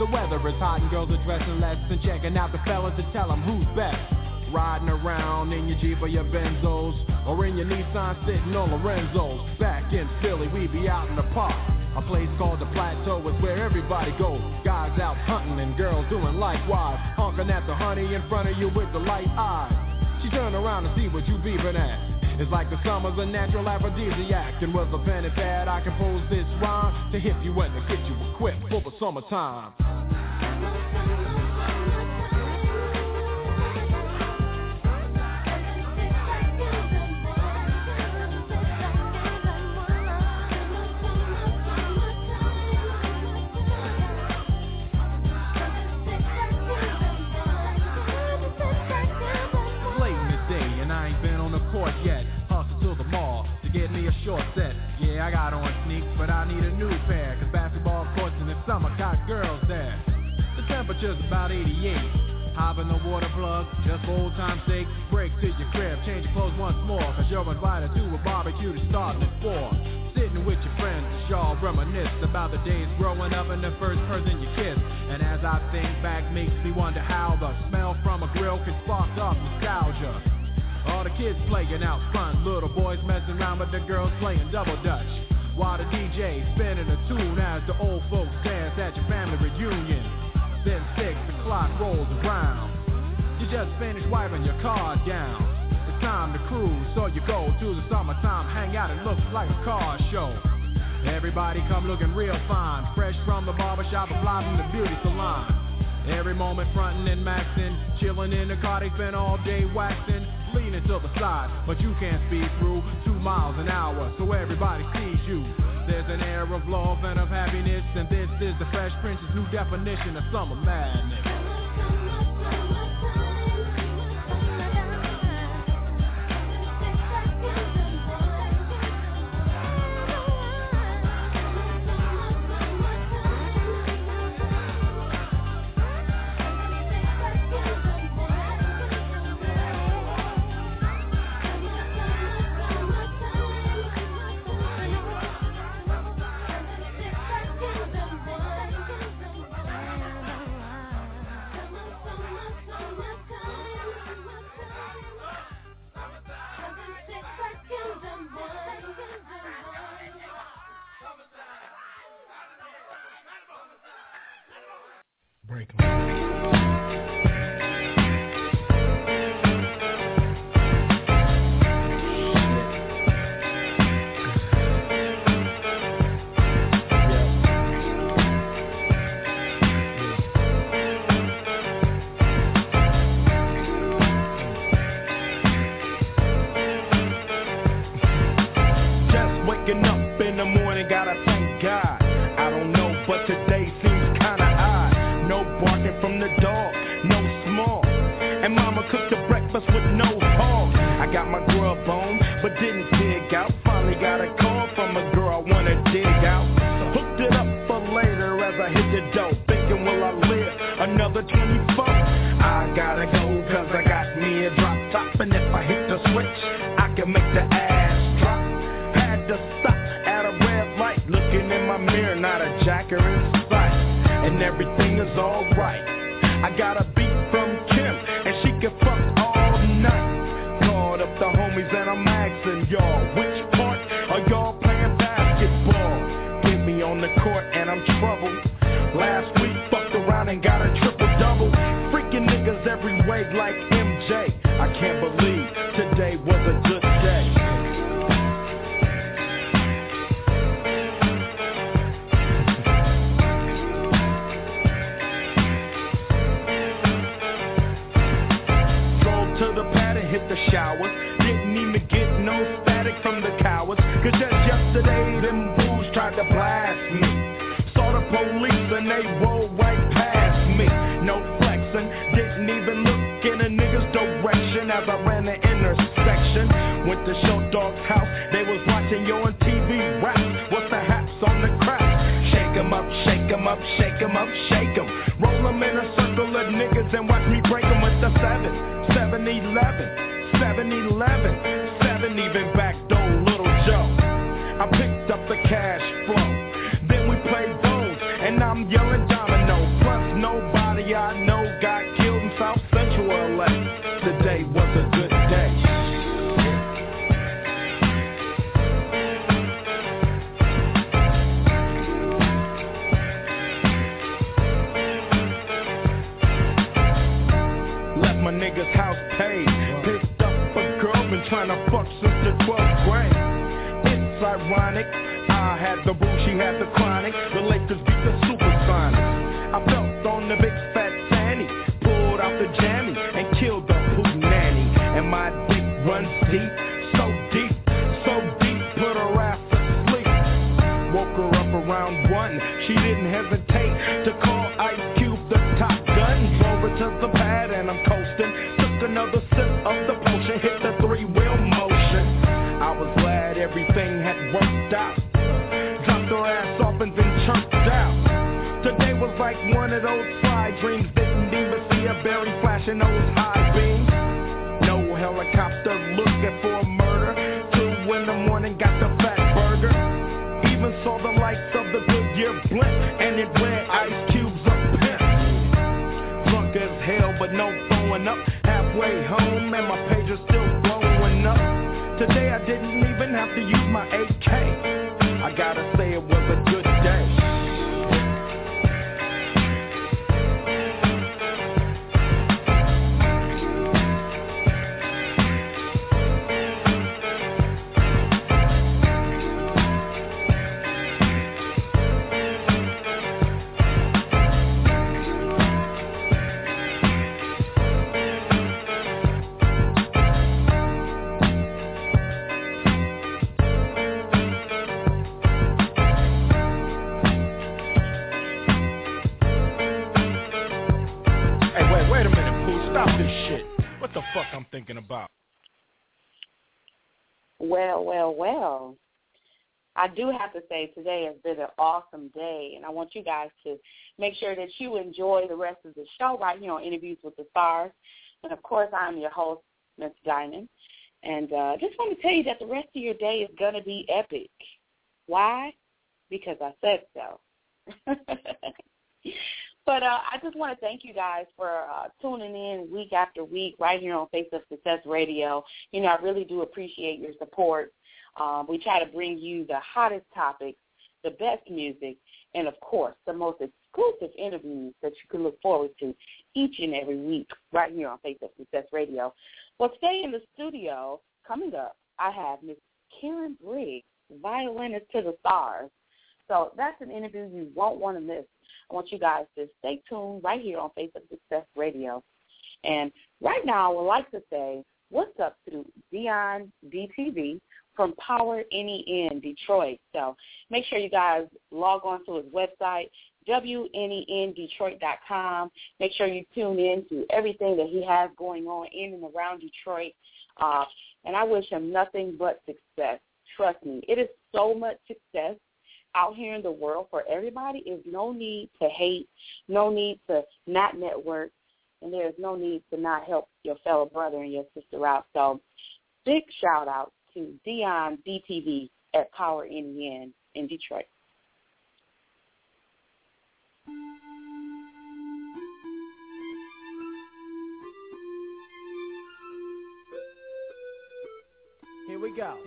weather is hot and girls are dressing less and checking out the fellas to tell them who's best. Riding around in your Jeep or your Benzos, or in your Nissan sitting on Lorenzo's. Back in Philly, we be out in the park. A place called the Plateau is where everybody goes. Guys out hunting and girls doing likewise. Honking at the honey in front of you with the light eyes. She turned around to see what you beeping at. It's like the summer's a natural aphrodisiac. And with a pen and pad I compose this rhyme to hit you and to get you equipped for the summertime. Yet, hustle to the mall to get me a short set. Yeah, I got on sneaks, but I need a new pair. Cause basketball courts in the summer got girls there. The temperature's about 88. Hop in the water plug, just for old time's sake. Break to your crib, change your clothes once more. Cause you're invited to a barbecue to start at 4. Sitting with your friends, y'all reminisce about the days growing up and the first person you kissed. And as I think back, makes me wonder how the smell from a grill can spark off nostalgia. All the kids playing out front, little boys messing around with the girls playing double dutch. While the DJ spinning a tune as the old folks dance at your family reunion. Then 6 o'clock rolls around. You just finished wiping your car down. It's time to cruise, so you go to the summertime hangout. It looks like a car show. Everybody come looking real fine, fresh from the barbershop or fly from the beauty salon. Every moment frontin' and maxin', chillin' in the car, they spend all day waxin'. Leaning to the side, but you can't speed through 2 miles an hour, so everybody sees you. There's an air of love and of happiness, and this is the Fresh Prince's new definition of summer madness. Then we played those, and I'm yelling domino. Front trying to fuck since the 12th grade. It's ironic, I had the boo, she had the chronic. The Lakers beat the Supersonics. I felt on the big fat fanny, pulled out the jammy and killed the hootenanny. And my dick runs deep, so deep, put her ass asleep. Woke her up around 1, she didn't hesitate to call Ice Cube the Top Gun. Drove her to the pad and I'm coasting. Took another sip of the potion, hit the 3-wheel motion. I was glad everything had worked out. Dropped her ass off and then chirped out. Today was like one of those fly dreams. Didn't even see a berry flashing those high beams. No helicopter looking for a murder. 2 in the morning, got the fat burger. Even saw the lights of the Goodyear blimp, and it read Ice Cube's a pimp. Drunk as hell, but no throwing up. Halfway home, and my pager's still blowing up. Today I didn't even have to use my AK. I gotta say it was a good day. I'm thinking about. Well. I do have to say today has been an awesome day, and I want you guys to make sure that you enjoy the rest of the show right here on Interviews with the Stars. And, of course, I'm your host, Miss Diamond. And just want to tell you that the rest of your day is going to be epic. Why? Because I said so. But I just want to thank you guys for tuning in week after week right here on Face of Success Radio. You know, I really do appreciate your support. We try to bring you the hottest topics, the best music, and, of course, the most exclusive interviews that you can look forward to each and every week right here on Face of Success Radio. Well, today in the studio, coming up, I have Miss Karen Briggs, violinist to the stars. So that's an interview you won't want to miss. I want you guys to stay tuned right here on Face of Success Radio. And right now, I would like to say what's up to Dion DTV from Power NEN Detroit. So make sure you guys log on to his website, WNENDetroit.com. Make sure you tune in to everything that he has going on in and around Detroit. And I wish him nothing but success. Trust me, it is so much success out here in the world for everybody. Is no need to hate, no need to not network, and there's no need to not help your fellow brother and your sister out. So big shout out to Dion DTV at Power NEN in Detroit. Here we go.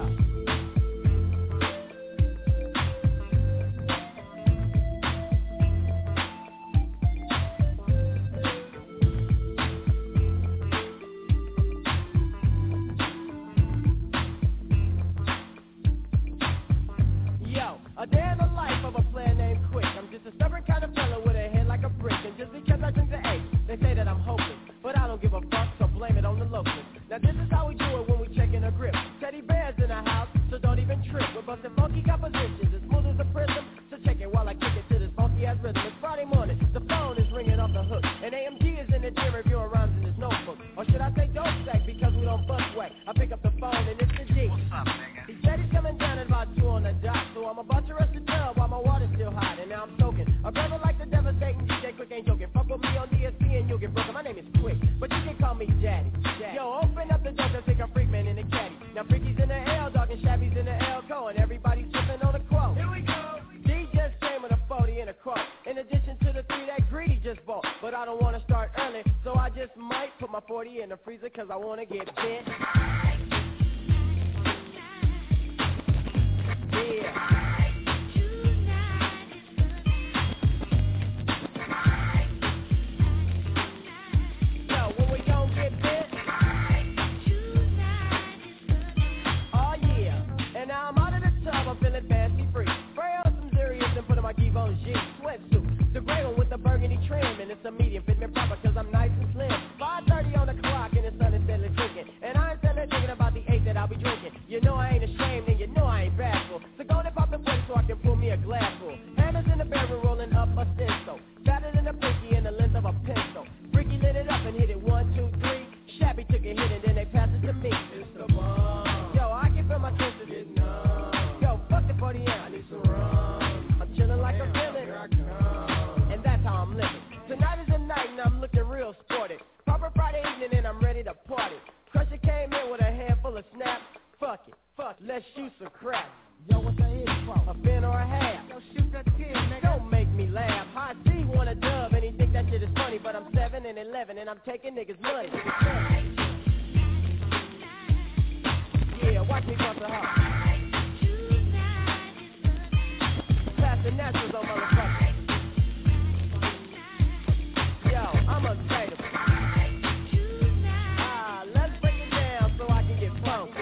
A day in the life of a player named Quick. I'm just a stubborn kind of fella with a head like a brick. And just because I drink the A, they say that I'm hopeless. But I don't give a fuck, so blame it on the locals. Now this is how we do it when we check in a grip. Teddy bears in the house, so don't even trip. We're busting funky compositions, as smooth as a prism. So check it while I kick it to this funky ass rhythm. It's Friday morning, the phone is ringing off the hook. And AMG is in the gym reviewing rhymes in his notebook. Or should I say dope sack, because we don't bust whack. I pick up the phone and it's the G. What's up, nigga? He said he's coming down at about 2 on the dot. So I'm about to rush the tub while my water's still hot. And now I'm soaking. A brother like the devastating DJ Quick ain't joking. Fuck with me on DSP and you'll get broken. My name is Quick, but you can call me Daddy. Yo, open up the door, just take a freak man in the caddy. Now Freaky's in the L, dog, and Shabby's in the L, go. And everybody's sipping on the quote. Here we go. D just came with a 40 and a cross. In addition to the 3 that Greedy just bought. But I don't want to start early, so I just might put my 40 in the freezer, cause I want to get bent. Yeah. Yo, when we gon' get bent? Mongine sweatsuit. The gray one with the burgundy trim, and it's a medium, fit me proper cause I'm nice and slim. 5:30 on the clock and the sun is steadily drinking. And I ain't steadily thinking about the 8 that I'll be drinking. You know I ain't ashamed and you know I ain't bashful. So go and pop the plate so I can pull me a glass full. Hammers in the barrel rolling up a stencil. Fatter than a pinky and the length of a pencil. Ricky lit it up and hit it 1, 2, 3. Shabby took a hit and then they passed it to me. It's the bomb. Yo, I can feel my senses. Get numb. Yo, fuck the 40 I need some rum. I'm chilling like a villain. Here I come. And that's how I'm living. Tonight is the night and I'm looking real sporty. Proper Friday evening and I'm ready to party. Crusher came in with a handful of snaps. Fuck it, let's shoot some crap. Yo, what's that hit for? A fin or a half? Yo, shoot that kid, nigga. Don't make me laugh. High C want a dub and he think that shit is funny, but I'm 7 and 11 and I'm taking niggas' money. Yeah, watch me bust a hop. Pass the naturals on motherfuckers. Yo, I'm unstable. Let's break it down so I can get funky.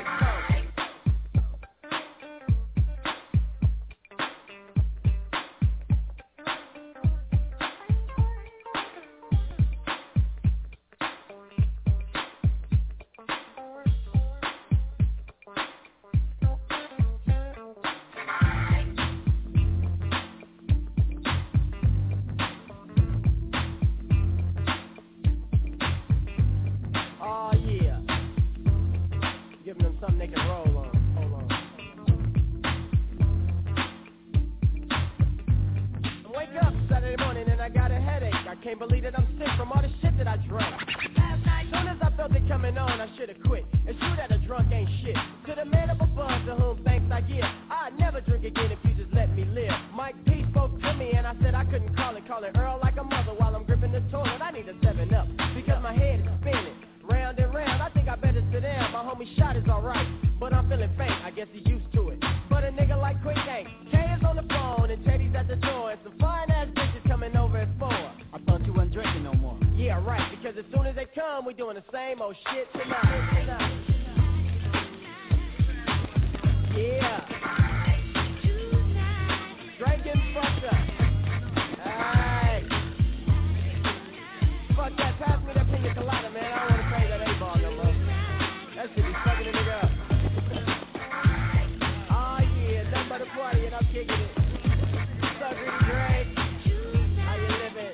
Something they can roll on. Hold on. I wake up Saturday morning and I got a headache. I can't believe that I'm sick from all the shit that I drank. Last night, soon as I felt it coming on, I should've quit. It's true that a drunk ain't shit. To the man of a buzz to whom thanks I give. I'd never drink again if you just let me live. Mike P spoke to me and I said I couldn't call it Earl like a mother while I'm gripping the toilet. I need a 7-Up because my head is spinning. Round and round, I think I better sit down. My homie shot is alright, but I'm feeling faint, I guess he's used to it. But a nigga like Quick ain't. K is on the phone and Teddy's at the door. And some fine ass bitches coming over at 4. I thought you wasn't drinking no more. Yeah, right, because as soon as they come, we doing the same old shit tonight. Yeah. Drinking fucked up. Alright. Fuck that, pass me that pina colada, man. I don't want to play that A-ball no more. That shit be fucking a nigga up. Oh yeah, nothing but a party and I'm kicking it. What's up, Ricky Drake? How you living?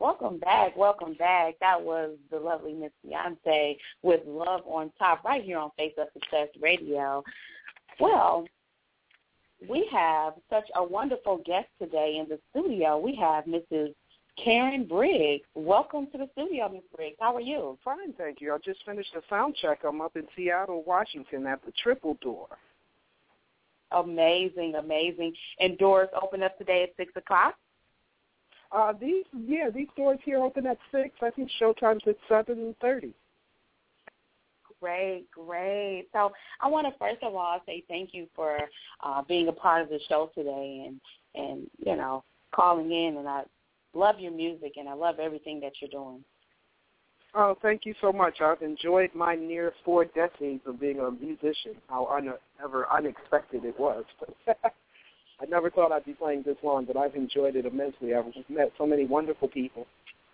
Welcome back. Welcome back. That was the lovely Miss Beyonce with Love on Top right here on Face Up Success Radio. Well, we have such a wonderful guest today in the studio. We have Mrs. Karen Briggs. Welcome to the studio, Ms. Briggs. How are you? Fine, thank you. I just finished a sound check. I'm up in Seattle, Washington at the Triple Door. Amazing, amazing. And doors open up today at 6 o'clock? These doors here open at 6. I think showtime's at 7:30. Great, great. So I want to first of all say thank you for being a part of the show today and you know, calling in. And I love your music and I love everything that you're doing. Oh, thank you so much. I've enjoyed my near 4 decades of being a musician. How ever unexpected it was. I never thought I'd be playing this long, but I've enjoyed it immensely. I've met so many wonderful people.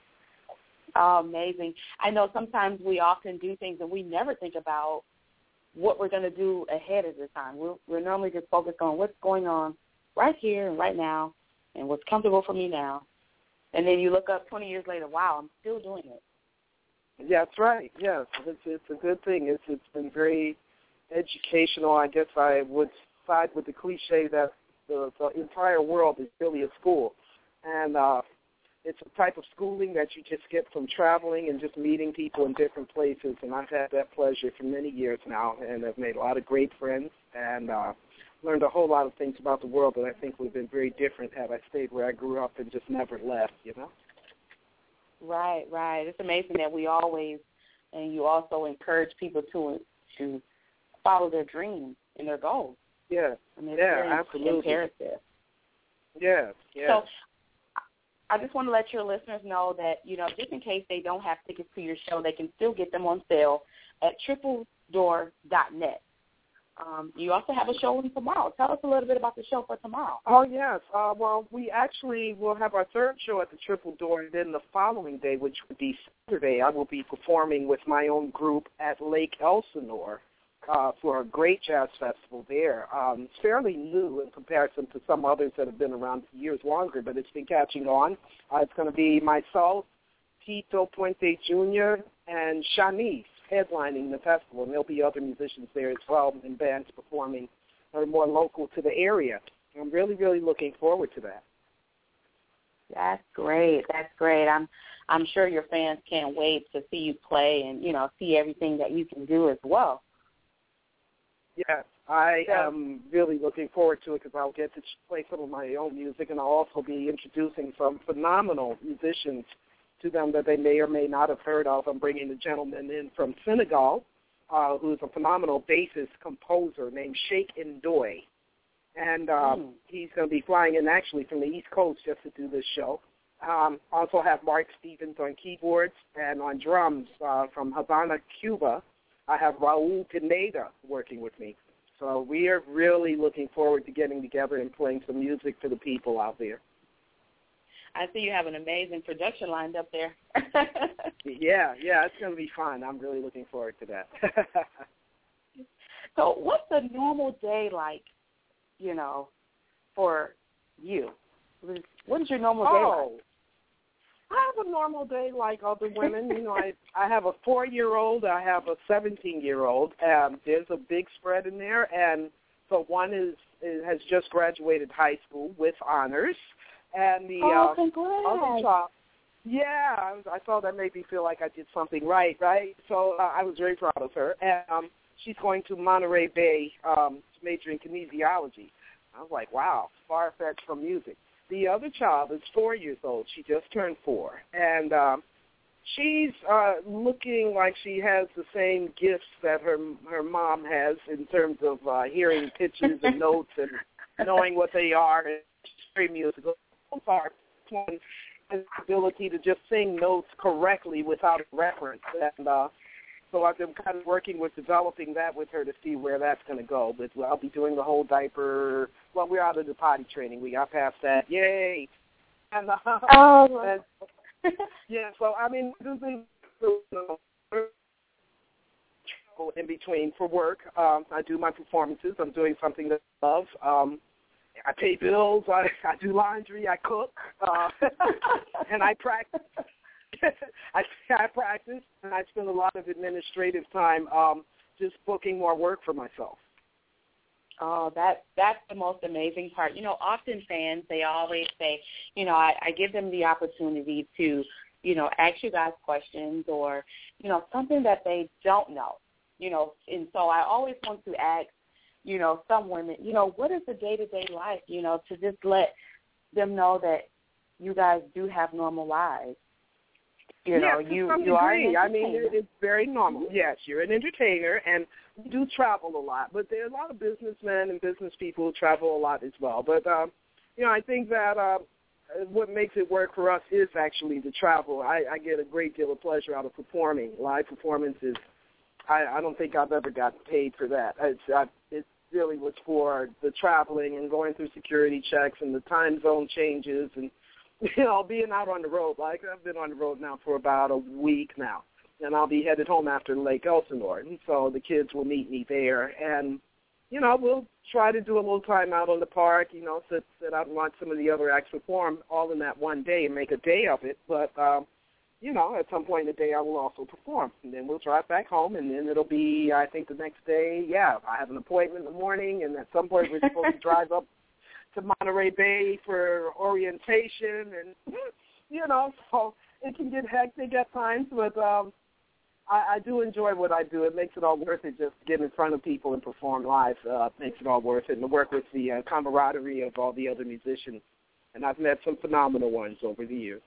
Oh, amazing. I know sometimes we often do things and we never think about what we're going to do ahead of the time. We're normally just focused on what's going on right here and right now and what's comfortable for me now. And then you look up 20 years later, wow, I'm still doing it. Yeah, that's right. Yes, it's a good thing. It's been very educational. I guess I would side with the cliche that the entire world is really a school. And it's a type of schooling that you just get from traveling and just meeting people in different places. And I've had that pleasure for many years now, and I've made a lot of great friends and learned a whole lot of things about the world that I think would have been very different had I stayed where I grew up and just never left, you know? Right, right. It's amazing that we always, and you also encourage people to follow their dreams and their goals. Yeah, I mean, it's yeah, very absolutely. imperative. Yes, yes. So I just want to let your listeners know that, you know, just in case they don't have tickets to your show, they can still get them on sale at tripledoor.net. You also have a show tomorrow. Tell us a little bit about the show for tomorrow. Oh, yes. Well, we actually will have our third show at the Triple Door, and then the following day, which would be Saturday, I will be performing with my own group at Lake Elsinore for a great jazz festival there. It's fairly new in comparison to some others that have been around for years longer, but it's been catching on. It's going to be myself, Tito Puente Jr., and Shanice headlining the festival, and there'll be other musicians there as well and bands performing that are more local to the area. I'm really, really looking forward to that. That's great. That's great. I'm sure your fans can't wait to see you play and, you know, see everything that you can do as well. Yes, I am really looking forward to it because I'll get to play some of my own music, and I'll also be introducing some phenomenal musicians to them that they may or may not have heard of. I'm bringing a gentleman in from Senegal who's a phenomenal bassist composer named Sheikh Ndoye. And he's going to be flying in actually from the East Coast just to do this show. Also have Mark Stevens on keyboards, and on drums from Havana, Cuba, I have Raul Pineda working with me. So we are really looking forward to getting together and playing some music for the people out there. I see you have an amazing production lined up there. Yeah, it's going to be fun. I'm really looking forward to that. So what's a normal day like, you know, for you? What is your normal day like? I have a normal day like other women. You know, I have a 4-year-old. I have a 17-year-old. There's a big spread in there. And so one has just graduated high school with honors. And the other child, I thought that made me feel like I did something right? So I was very proud of her. And she's going to Monterey Bay to major in kinesiology. I was like, wow, far-fetched from music. The other child is 4 years old. She just turned 4. And she's looking like she has the same gifts that her mom has in terms of hearing pitches and notes and knowing what they are. And she's very musical. One has the ability to just sing notes correctly without a reference. And so I've been kind of working with developing that with her to see where that's going to go. But I'll be doing the whole diaper. Well, we're out of the potty training. We got past that. Yay! And, yeah, so, I mean, in between for work. I do my performances. I'm doing something that I love. I pay bills, I do laundry, I cook, and I practice. I practice, and I spend a lot of administrative time just booking more work for myself. Oh, that's the most amazing part. You know, often fans, they always say, you know, I give them the opportunity to, you know, ask you guys questions or, you know, something that they don't know, you know. And so I always want to ask, you know, some women, you know, what is the day-to-day life, you know, to just let them know that you guys do have normal lives. You know, you are an entertainer. I mean, it's very normal. Yes, you're an entertainer, and you do travel a lot. But there are a lot of businessmen and business people who travel a lot as well. But, you know, I think that what makes it work for us is actually the travel. I get a great deal of pleasure out of performing. Live performances, I don't think I've ever gotten paid for that. It really was for the traveling and going through security checks and the time zone changes and, you know, being out on the road. Like, I've been on the road now for about a week now, and I'll be headed home after Lake Elsinore. And so the kids will meet me there. And, you know, we'll try to do a little time out on the park, you know, sit out and watch some of the other acts perform all in that one day and make a day of it. But, you know, at some point in the day I will also perform. And then we'll drive back home, and then it'll be, I think, the next day, I have an appointment in the morning, and at some point we're supposed to drive up to Monterey Bay for orientation, and, you know, so it can get hectic at times, but I do enjoy what I do. It makes it all worth it just to get in front of people and perform live. Makes it all worth it, and to work with the camaraderie of all the other musicians. And I've met some phenomenal ones over the years.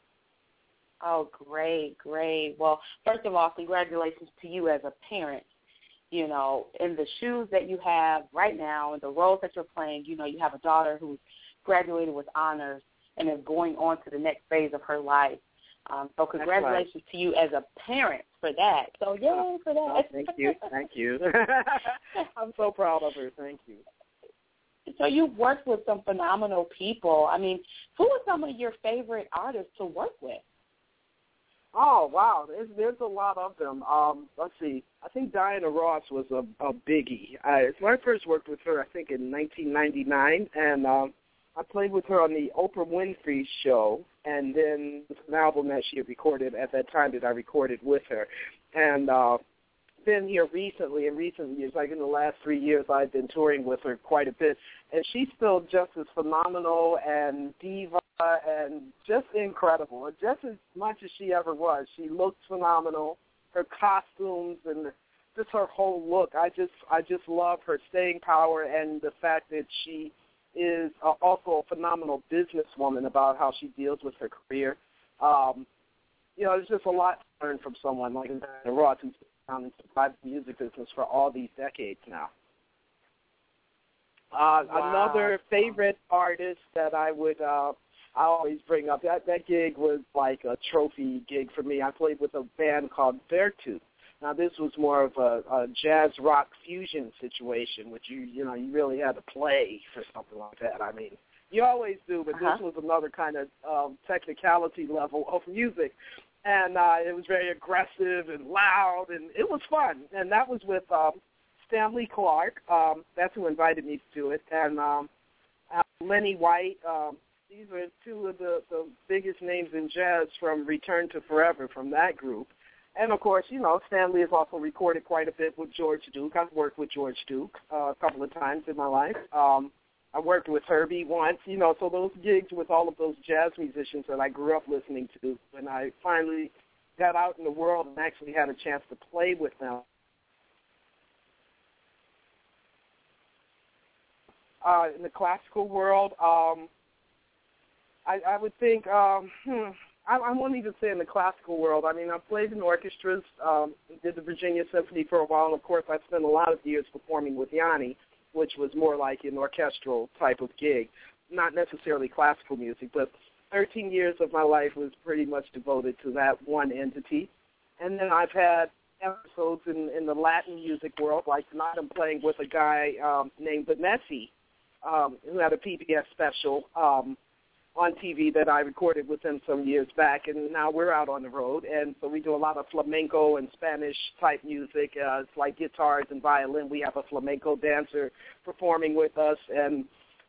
Oh, great, great. Well, first of all, congratulations to you as a parent. You know, in the shoes that you have right now and the roles that you're playing, you know, you have a daughter who's graduated with honors and is going on to the next phase of her life. So congratulations to you as a parent for that. So yay for that. Oh, thank you. Thank you. I'm so proud of her. Thank you. So you've worked with some phenomenal people. I mean, who are some of your favorite artists to work with? Oh, wow. There's a lot of them. Let's see. I think Diana Ross was a biggie. When I first worked with her, I think in 1999, and I played with her on the Oprah Winfrey Show, and then an album that she had recorded at that time that I recorded with her. And been here recently, in recent years, like in the last 3 years, I've been touring with her quite a bit, and she's still just as phenomenal and diva and just incredible, just as much as she ever was. She looks phenomenal. Her costumes and just her whole look. I just love her staying power and the fact that she is also a phenomenal businesswoman about how she deals with her career. You know, there's just a lot to learn from someone like Diana Ross, who's been around in the private music business for all these decades now. Wow. Another favorite artist that I always bring up, that gig was like a trophy gig for me. I played with a band called Vertu. Now, this was more of a jazz rock fusion situation, which you really had to play for something like that. I mean, you always do, but this was another kind of technicality level of music. And it was very aggressive and loud, and it was fun. And that was with Stanley Clarke. That's who invited me to do it. And Lenny White. These are two of the biggest names in jazz from Return to Forever from that group. And, of course, you know, Stanley has also recorded quite a bit with George Duke. I've worked with George Duke a couple of times in my life. I worked with Herbie once, you know, so those gigs with all of those jazz musicians that I grew up listening to, when I finally got out in the world and actually had a chance to play with them. In the classical world, I would think, I won't even say in the classical world. I mean, I've played in orchestras, did the Virginia Symphony for a while, and, of course, I spent a lot of years performing with Yanni, which was more like an orchestral type of gig, not necessarily classical music, but 13 years of my life was pretty much devoted to that one entity. And then I've had episodes in the Latin music world, like tonight I'm playing with a guy named Benessi, who had a PBS special on TV that I recorded with him some years back, and now we're out on the road, and so we do a lot of flamenco and Spanish-type music. It's like guitars and violin. We have a flamenco dancer performing with us, and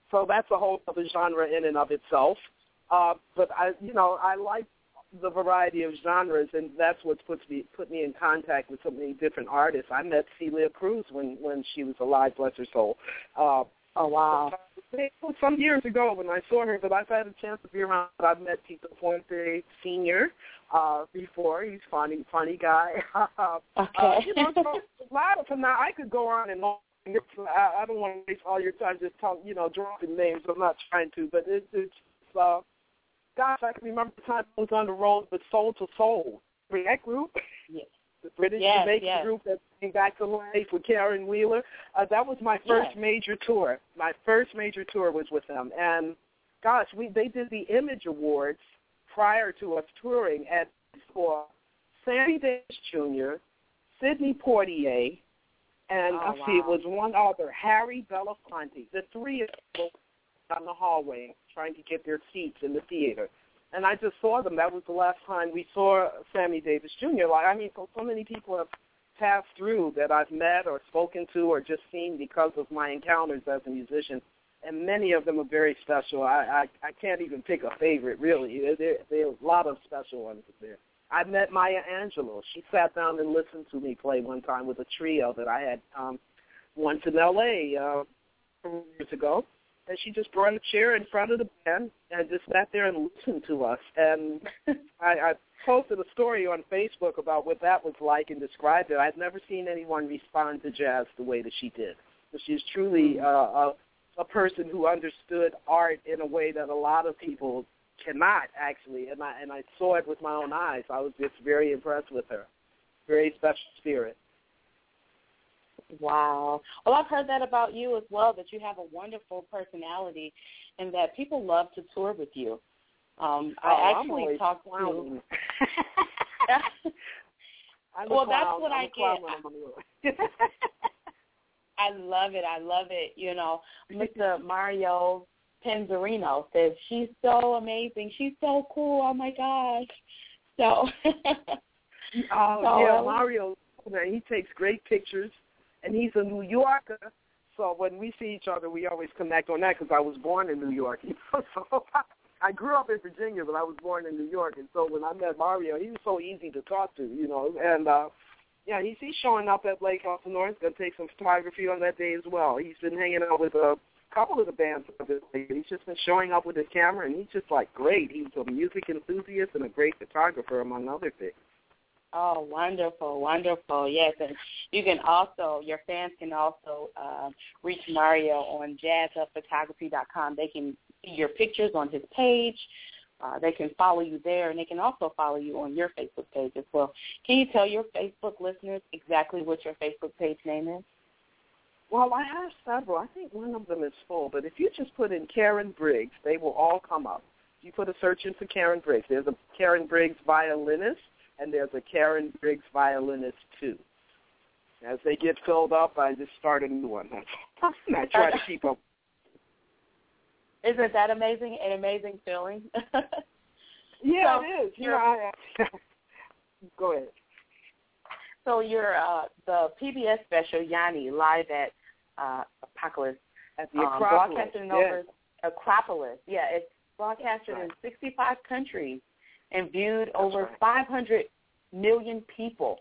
So that's a whole other genre in and of itself. But I like the variety of genres, and that's what put me in contact with so many different artists. I met Celia Cruz when she was alive, bless her soul. Oh, wow. Some years ago when I saw her, but I've had a chance to be around. I've met Tito Puente Sr. Before. He's funny guy. Okay. So a lot of them. Now I could go on and on. I don't want to waste all your time just dropping names. I'm not trying to, but it's gosh, I can remember the time I was on the road with Soul to Soul. Remember that group? Yes. The British Jamaican group that came back to life with Karen Wheeler. That was my first major tour. My first major tour was with them. And, gosh, they did the Image Awards prior to us touring for Sammy Davis Jr., Sidney Poitier, and it was one other, Harry Belafonte. The three of them down the hallway trying to get their seats in the theater. And I just saw them. That was the last time we saw Sammy Davis Jr. So many people have passed through that I've met or spoken to or just seen because of my encounters as a musician. And many of them are very special. I can't even pick a favorite, really. There are a lot of special ones there. I met Maya Angelou. She sat down and listened to me play one time with a trio that I had once in L.A. Years ago. And she just brought a chair in front of the band and just sat there and listened to us. And I posted a story on Facebook about what that was like and described it. I'd never seen anyone respond to jazz the way that she did. So she's truly a person who understood art in a way that a lot of people cannot, actually. And I saw it with my own eyes. I was just very impressed with her. Very special spirit. Wow. Well, I've heard that about you as well, that you have a wonderful personality and that people love to tour with you. I actually talked to... Well, that's what I get. I love it. Mr. Mario Penzarino says, she's so amazing. She's so cool. Oh, my gosh. So... Mario, he takes great pictures. And he's a New Yorker, so when we see each other, we always connect on that because I was born in New York. So I grew up in Virginia, but I was born in New York. And so when I met Mario, he was so easy to talk to, And, he's showing up at Lake Elsinore. He's going to take some photography on that day as well. He's been hanging out with a couple of the bands. He's just been showing up with his camera, and he's just, great. He's a music enthusiast and a great photographer, among other things. Oh, wonderful, wonderful. Yes, and your fans can also reach Mario on jazzupphotography.com. They can see your pictures on his page. They can follow you there, and they can also follow you on your Facebook page as well. Can you tell your Facebook listeners exactly what your Facebook page name is? Well, I have several. I think one of them is full, but if you just put in Karen Briggs, they will all come up. If you put a search in for Karen Briggs, there's a Karen Briggs violinist, and there's a Karen Briggs violinist, too. As they get filled up, I just start a new one. I try to keep up. Isn't that amazing? An amazing feeling? Yeah, it is. Go ahead. So you're the PBS special, Yanni, live at Apocalypse. At the Acropolis. Broadcasting over Acropolis. Yeah, it's broadcasted in 65 countries and viewed over 500 million people.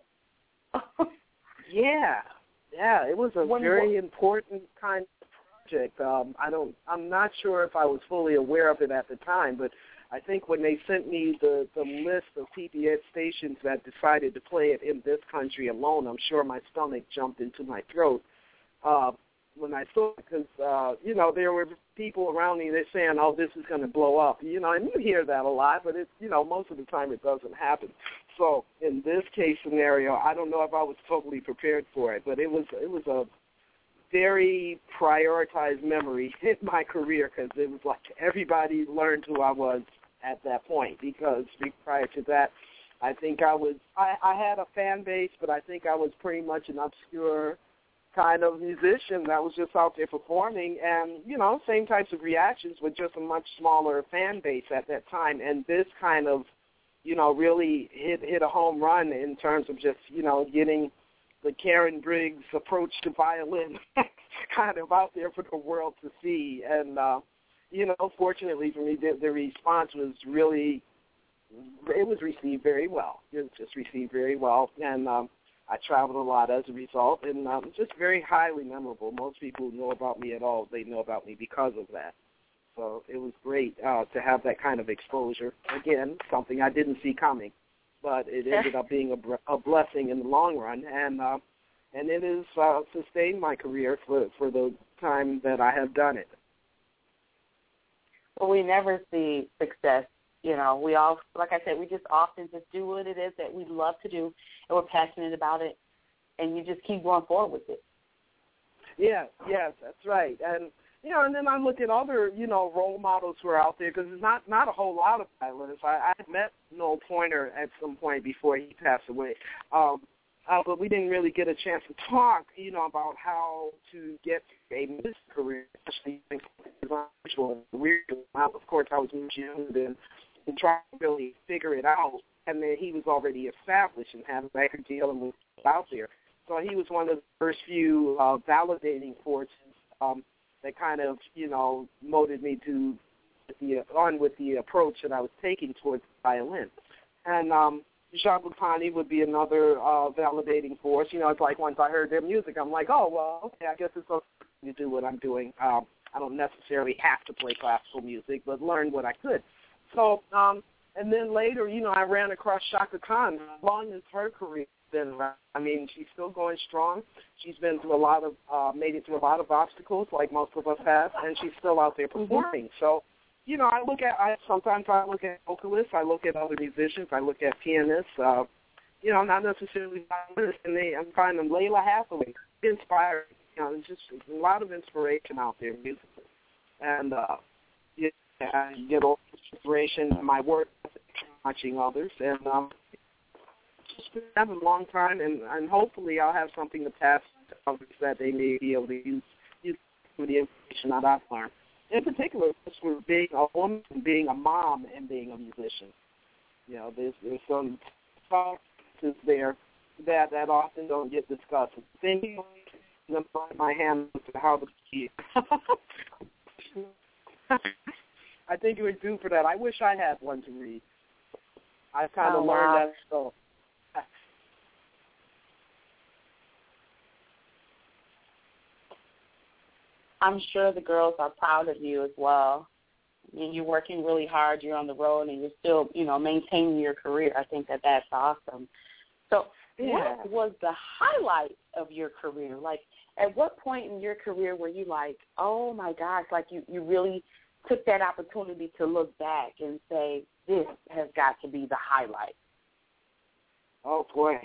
Yeah, it was a very important kind of project. I'm not sure if I was fully aware of it at the time, but I think when they sent me the list of PBS stations that decided to play it in this country alone, I'm sure my stomach jumped into my throat when I saw it, because, there were people around me, they're saying, oh, this is going to blow up, and you hear that a lot, but it's, most of the time it doesn't happen. So in this case scenario, I don't know if I was totally prepared for it, but it was a very prioritized memory in my career, because it was like everybody learned who I was at that point, because prior to that, I think I had a fan base, but I think I was pretty much an obscure kind of musician that was just out there performing, and, same types of reactions with just a much smaller fan base at that time. And this kind of, really hit a home run in terms of just, getting the Karen Briggs approach to violin kind of out there for the world to see. And, fortunately for me, the response was really, it was received very well. It was just received very well. And I traveled a lot as a result, and just very highly memorable. Most people who know about me at all, they know about me because of that. So it was great to have that kind of exposure. Again, something I didn't see coming, but it ended up being a blessing in the long run, and it has sustained my career for the time that I have done it. Well, we never see success. We all, like I said, we just often just do what it is that we love to do, and we're passionate about it, and you just keep going forward with it. Yes, that's right. And, and then I look at other, role models who are out there, because there's not a whole lot of violinists. I met Noel Pointer at some point before he passed away, but we didn't really get a chance to talk, about how to get a music career, especially of course, I was much younger then, and trying to really figure it out. And then he was already established and had a record deal and was out there. So he was one of the first few validating forces that kind of, motivated me to on with the approach that I was taking towards the violin. And Jacques Lupani would be another validating force. It's like once I heard their music, I'm like, oh, well, okay, I guess it's okay to do what I'm doing. I don't necessarily have to play classical music, but learn what I could. So, and then later, I ran across Chaka Khan. How long has her career been around? I mean, she's still going strong. She's been through made it through a lot of obstacles, like most of us have, and she's still out there performing. So, sometimes I look at vocalists, I look at other musicians, I look at pianists, not necessarily violinists, and I'm finding Layla Hathaway inspiring. There's just a lot of inspiration out there musically. And, I get all this inspiration in my work, watching others, and just been having a long time, and hopefully I'll have something to pass to others that they may be able to use some of the information that I've learned. In particular, just for being a woman, being a mom, and being a musician. There's some factors there that often don't get discussed. Thinking my hand to how to be. I think you were due for that. I wish I had one to read. I kind of learned that. So. I'm sure the girls are proud of you as well. I mean, you're working really hard. You're on the road, and you're still, maintaining your career. I think that's awesome. So what was the highlight of your career? Like, at what point in your career were you like, oh, my gosh, like you really took that opportunity to look back and say, this has got to be the highlight? Oh, boy.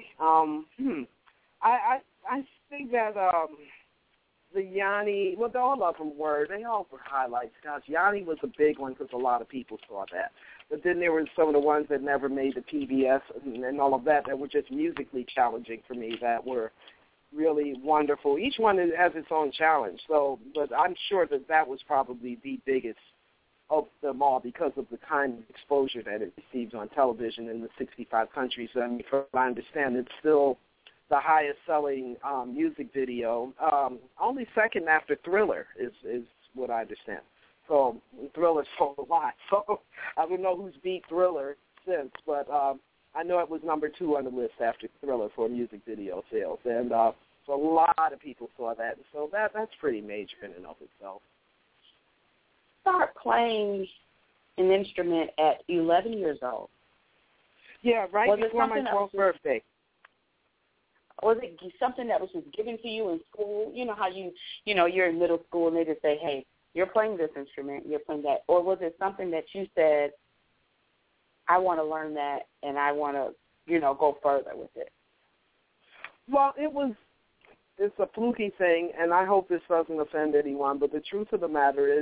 I think that the Yanni, well, all of them were. They all were highlights. Gosh, Yanni was a big one because a lot of people saw that. But then there were some of the ones that never made the PBS and all of that were just musically challenging for me that were really wonderful. Each one has its own challenge. So, but I'm sure that was probably the biggest of them all because of the kind of exposure that it received on television in the 65 countries. I mean, from what I understand, it's still the highest-selling music video. Only second after Thriller is what I understand. So Thriller sold a lot. So I don't know who's beat Thriller since, but I know it was number 2 on the list after Thriller for music video sales. And so a lot of people saw that. And so that's pretty major in and of itself. Start playing an instrument at 11 years old. Yeah, right before my 12th birthday. Was it something that was just given to you in school? You know how you're in middle school and they just say, hey, you're playing this instrument, you're playing that. Or was it something that you said, I want to learn that and I want to, go further with it? Well, it's a fluky thing, and I hope this doesn't offend anyone, but the truth of the matter is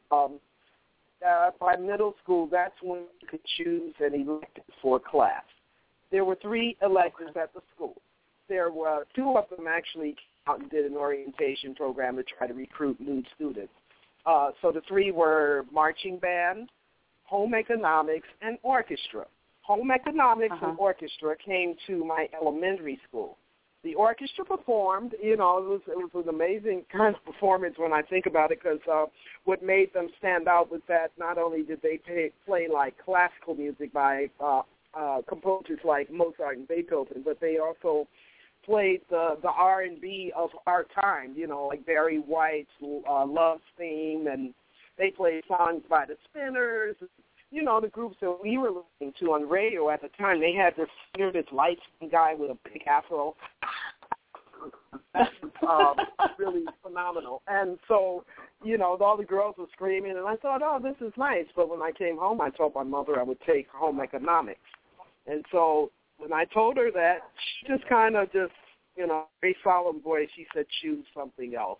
by middle school, that's when you could choose an elective for class. There were 3 electives at the school. There were 2 of them actually out and did an orientation program to try to recruit new students. So the 3 were marching band, home economics, and orchestra. Home economics and orchestra came to my elementary school. the orchestra performed. You know, it was an amazing kind of performance when I think about it, because what made them stand out was that not only did they play like classical music by composers like Mozart and Beethoven, but they also played the R&B of our time, you know, like Barry White's Love Theme, and they played songs by the Spinners. You know, the groups that we were listening to on radio at the time, they had this light-skinned guy with a big afro. That's really phenomenal. And so, you know, all the girls were screaming, and I thought, oh, this is nice. But when I came home, I told my mother I would take home economics. And so when I told her that, she just kind of just, you know, very solemn voice, she said, choose something else.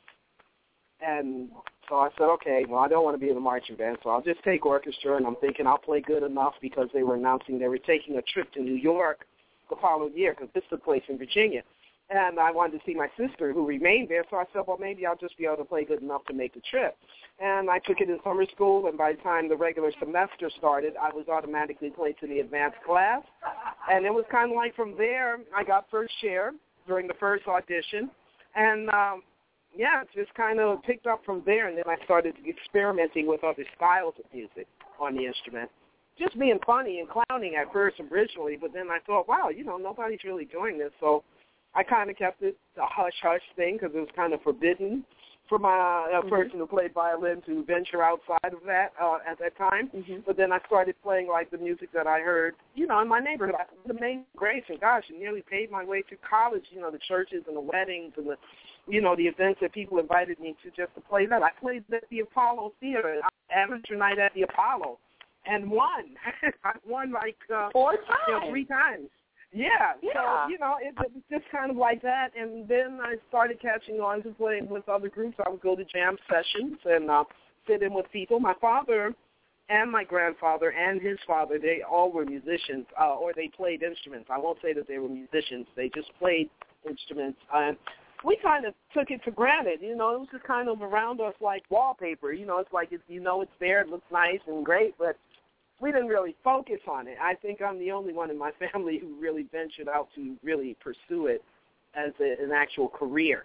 And so I said, okay, well, I don't want to be in the marching band, so I'll just take orchestra, and I'm thinking I'll play good enough, because they were announcing they were taking a trip to New York the following year, because this took place in Virginia. And I wanted to see my sister, who remained there, so I said, well, maybe I'll just be able to play good enough to make the trip. And I took it in summer school, and by the time the regular semester started, I was automatically placed in the advanced class. And it was kind of like from there, I got first chair during the first audition. And, yeah, it just kind of picked up from there, and then I started experimenting with other styles of music on the instrument. Just being funny and clowning at first originally, but then I thought, wow, you know, nobody's really doing this, so I kind of kept it a hush-hush thing, because it was kind of forbidden for my person who played violin to venture outside of that at that time. But then I started playing, like, the music that I heard, you know, in my neighborhood. The main grace, and gosh, it nearly paid my way through college, you know, the churches and the weddings and the, you know, the events that people invited me to just to play that. I played at the Apollo Theater, amateur night at the Apollo, and won. I won, like, 4 times. You know, 3 times. Yeah, so, you know, it was just kind of like that, and then I started catching on to playing with other groups. I would go to jam sessions and sit in with people. My father and my grandfather and his father, they all were musicians, or they played instruments. I won't say that they were musicians. They just played instruments. And we kind of took it for granted, you know. It was just kind of around us like wallpaper. You know, it's like, you know, it's there, it looks nice and great, but we didn't really focus on it. I think I'm the only one in my family who really ventured out to really pursue it as an actual career.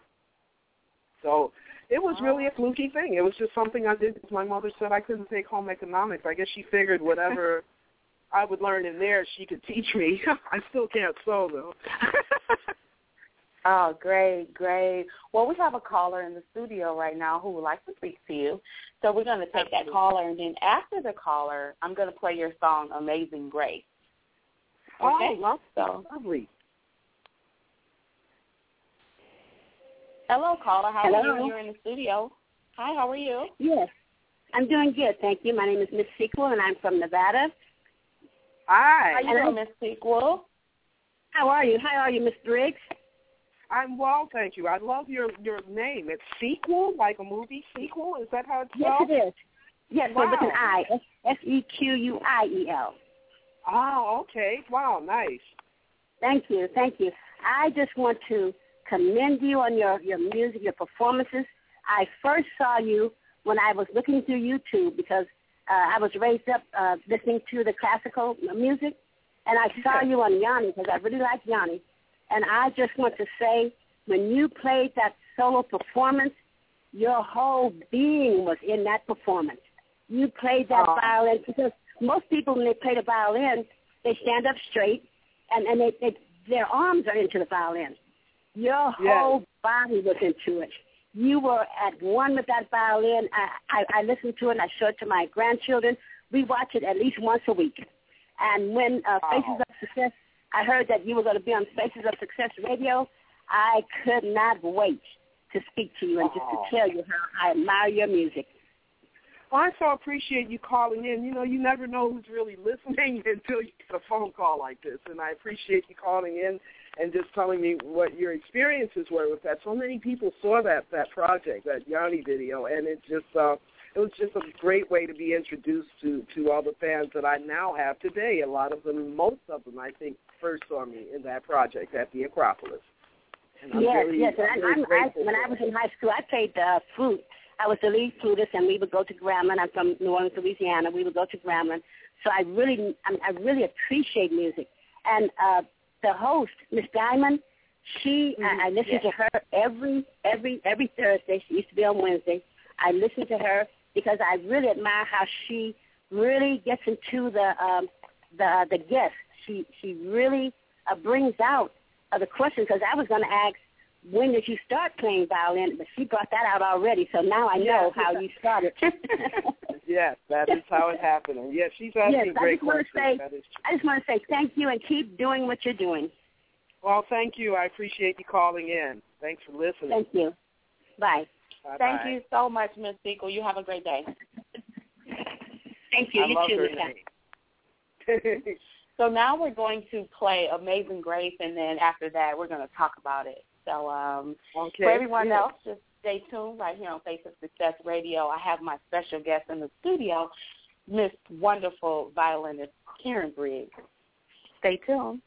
So it was really a fluky thing. It was just something I did because my mother said I couldn't take home economics. I guess she figured whatever I would learn in there, she could teach me. I still can't sew, though. Oh, great, great. Well, we have a caller in the studio right now who would like to speak to you. So we're going to take that caller, and then after the caller, I'm going to play your song, Amazing Grace. Okay? Oh, lovely. Hello, caller. How are you? You're in the studio. Hi, how are you? Yes, I'm doing good, thank you. My name is Miss Sequel, and I'm from Nevada. Hi. How are you doing, Miss Sequel? How are you? How are you, Miss Briggs? I'm well, thank you. I love your name. It's Sequel, like a movie sequel? Is that how it's spelled? Yes, it is. Yes, wow. With an I, Sequiel. Oh, okay. Wow, nice. Thank you, thank you. I just want to commend you on your music, your performances. I first saw you when I was looking through YouTube because I was raised up listening to the classical music, and I saw you on Yanni because I really like Yanni. And I just want to say, when you played that solo performance, your whole being was in that performance. You played that violin because most people, when they play the violin, they stand up straight, and their arms are into the violin. Your whole body was into it. You were at one with that violin. I listened to it, and I show it to my grandchildren. We watch it at least once a week. And when Faces of Success, I heard that you were going to be on Faces of Success Radio. I could not wait to speak to you and just to tell you how I admire your music. Well, I so appreciate you calling in. You know, you never know who's really listening until you get a phone call like this. And I appreciate you calling in and just telling me what your experiences were with that. So many people saw that project, that Yanni video, and it was just a great way to be introduced to all the fans that I now have today. A lot of them, most of them, I think, first saw me in that project at the Acropolis. And yes. When I was in high school, I played flute. I was the lead flutist, and we would go to Grambling. I'm from New Orleans, Louisiana. We would go to Grambling. So I really appreciate music. And the host, Miss Diamond, I listen to her every Thursday. She used to be on Wednesday. I listen to her because I really admire how she really gets into the guest. She really brings out the questions, because I was going to ask, when did you start playing violin? But she brought that out already, so now I know how you started. Yes, that is how it happened. And yes, she's asking great questions. I just want to say thank you and keep doing what you're doing. Well, thank you. I appreciate you calling in. Thanks for listening. Thank you. Bye. Bye-bye. Thank you so much, Miss Sequel. You have a great day. Thank you. I love too. her name. So now we're going to play Amazing Grace, and then after that, we're going to talk about it. So for everyone else, just stay tuned right here on Face of Success Radio. I have my special guest in the studio, Miss Wonderful violinist Karen Briggs. Stay tuned.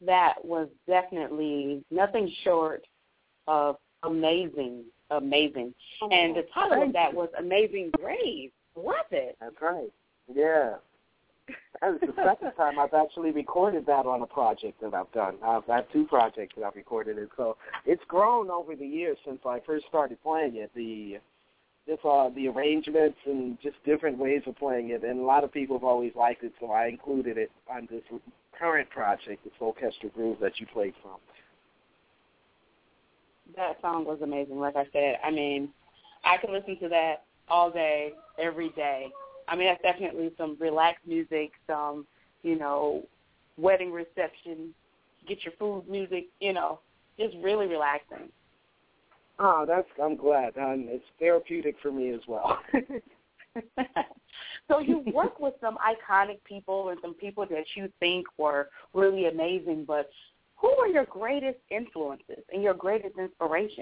that was definitely nothing short of amazing. And the title of that was Amazing Grace. Love it. That's right. Yeah. And it's the second time I've actually recorded that on a project that I've done. I've had 2 projects that I've recorded it. So it's grown over the years since I first started playing it. The arrangements and just different ways of playing it. And a lot of people have always liked it, so I included it on this current project, this Orchestra Groove that you played from. That song was amazing. Like I said, I mean, I can listen to that all day, every day. I mean, that's definitely some relaxed music, some, wedding reception, get your food music, just really relaxing. Oh, I'm glad. It's therapeutic for me as well. So you work with some iconic people and some people that you think were really amazing, but who are your greatest influences and your greatest inspiration?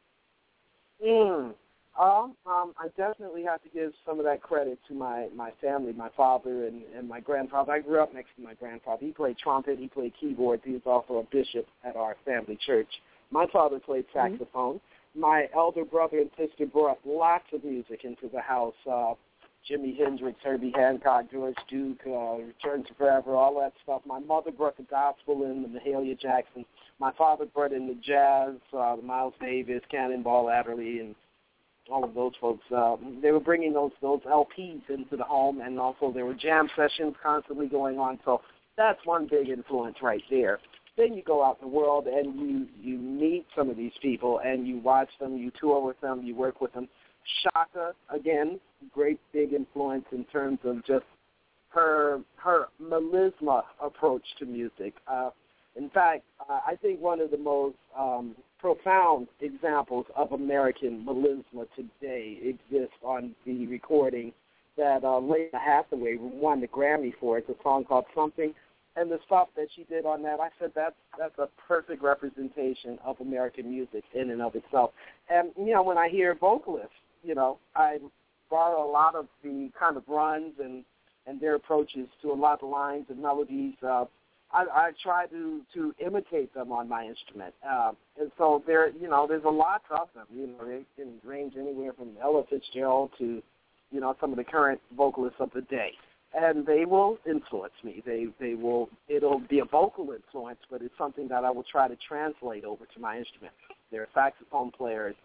I definitely have to give some of that credit to my family, my father and my grandfather. I grew up next to my grandfather. He played trumpet. He played keyboard. He was also a bishop at our family church. My father played saxophone. My elder brother and sister brought lots of music into the house. Jimi Hendrix, Herbie Hancock, George Duke, Return to Forever, all that stuff. My mother brought the gospel in, the Mahalia Jackson. My father brought in the jazz, the Miles Davis, Cannonball Adderley, and all of those folks. They were bringing those LPs into the home, and also there were jam sessions constantly going on. So that's one big influence right there. Then you go out in the world and you meet some of these people and you watch them, you tour with them, you work with them. Chaka, again, great big influence in terms of just her melisma approach to music. In fact, I think one of the most profound examples of American melisma today exists on the recording that Lalah Hathaway won the Grammy for. It's a song called Something. And the stuff that she did on that, I said that's a perfect representation of American music in and of itself. And, when I hear vocalists, I borrow a lot of the kind of runs and their approaches to a lot of lines and melodies. I try to imitate them on my instrument. And so there's a lot of them. They can range anywhere from Ella Fitzgerald to, some of the current vocalists of the day. And they will influence me. It'll be a vocal influence, but it's something that I will try to translate over to my instrument. There are saxophone players.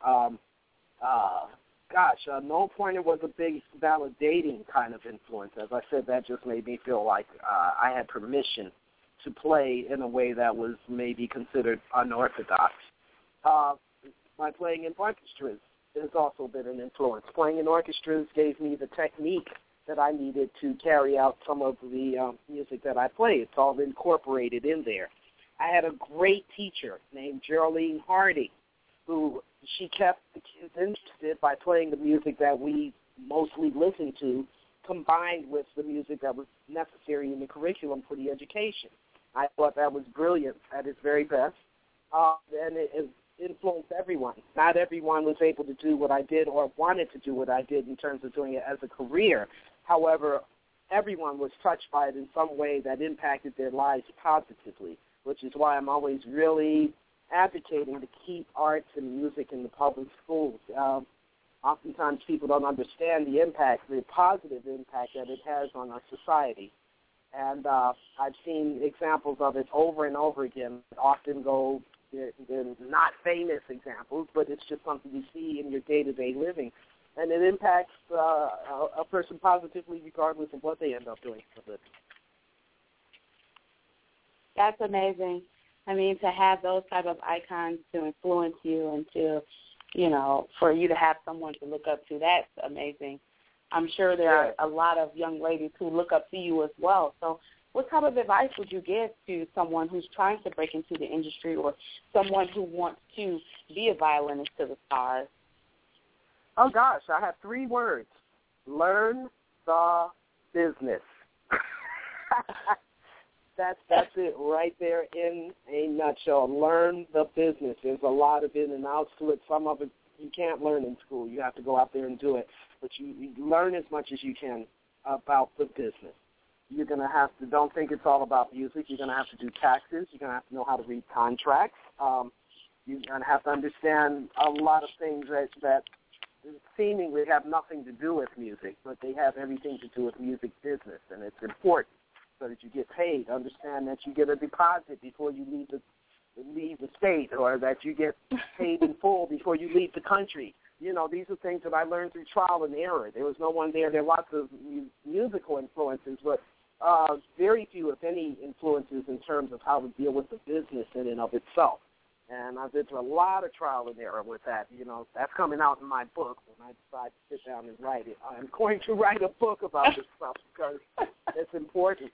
Noel Pointer was a big validating kind of influence. As I said, that just made me feel like I had permission to play in a way that was maybe considered unorthodox. My playing in orchestras has also been an influence. Playing in orchestras gave me the technique that I needed to carry out some of the music that I play. It's all incorporated in there. I had a great teacher named Geraldine Hardy, who she kept the kids interested by playing the music that we mostly listened to, combined with the music that was necessary in the curriculum for the education. I thought that was brilliant at its very best, and it influenced everyone. Not everyone was able to do what I did or wanted to do what I did in terms of doing it as a career. However, everyone was touched by it in some way that impacted their lives positively, which is why I'm always really advocating to keep arts and music in the public schools. Oftentimes people don't understand the positive impact that it has on our society. And I've seen examples of it over and over again. Often they're not famous examples, but it's just something you see in your day-to-day living. And it impacts a person positively regardless of what they end up doing for a living. That's amazing. I mean, to have those type of icons to influence you and to, for you to have someone to look up to, that's amazing. I'm sure there are a lot of young ladies who look up to you as well. So what type of advice would you give to someone who's trying to break into the industry or someone who wants to be a violinist to the stars? Oh, gosh, I have 3 words. Learn the business. That's it right there in a nutshell. Learn the business. There's a lot of in and outs to it. Some of it you can't learn in school. You have to go out there and do it. But you learn as much as you can about the business. You're going to have to, don't think it's all about music. You're going to have to do taxes. You're going to have to know how to read contracts. You're going to have to understand a lot of things that seemingly have nothing to do with music, but they have everything to do with music business, and it's important so that you get paid. Understand that you get a deposit before you leave the state, or that you get paid in full before you leave the country. You know, these are things that I learned through trial and error. There was no one there. There are lots of musical influences, but very few, if any, influences in terms of how to deal with the business in and of itself. And I've been through a lot of trial and error with that. You know, that's coming out in my book when I decide to sit down and write it. I'm going to write a book about this stuff because it's important.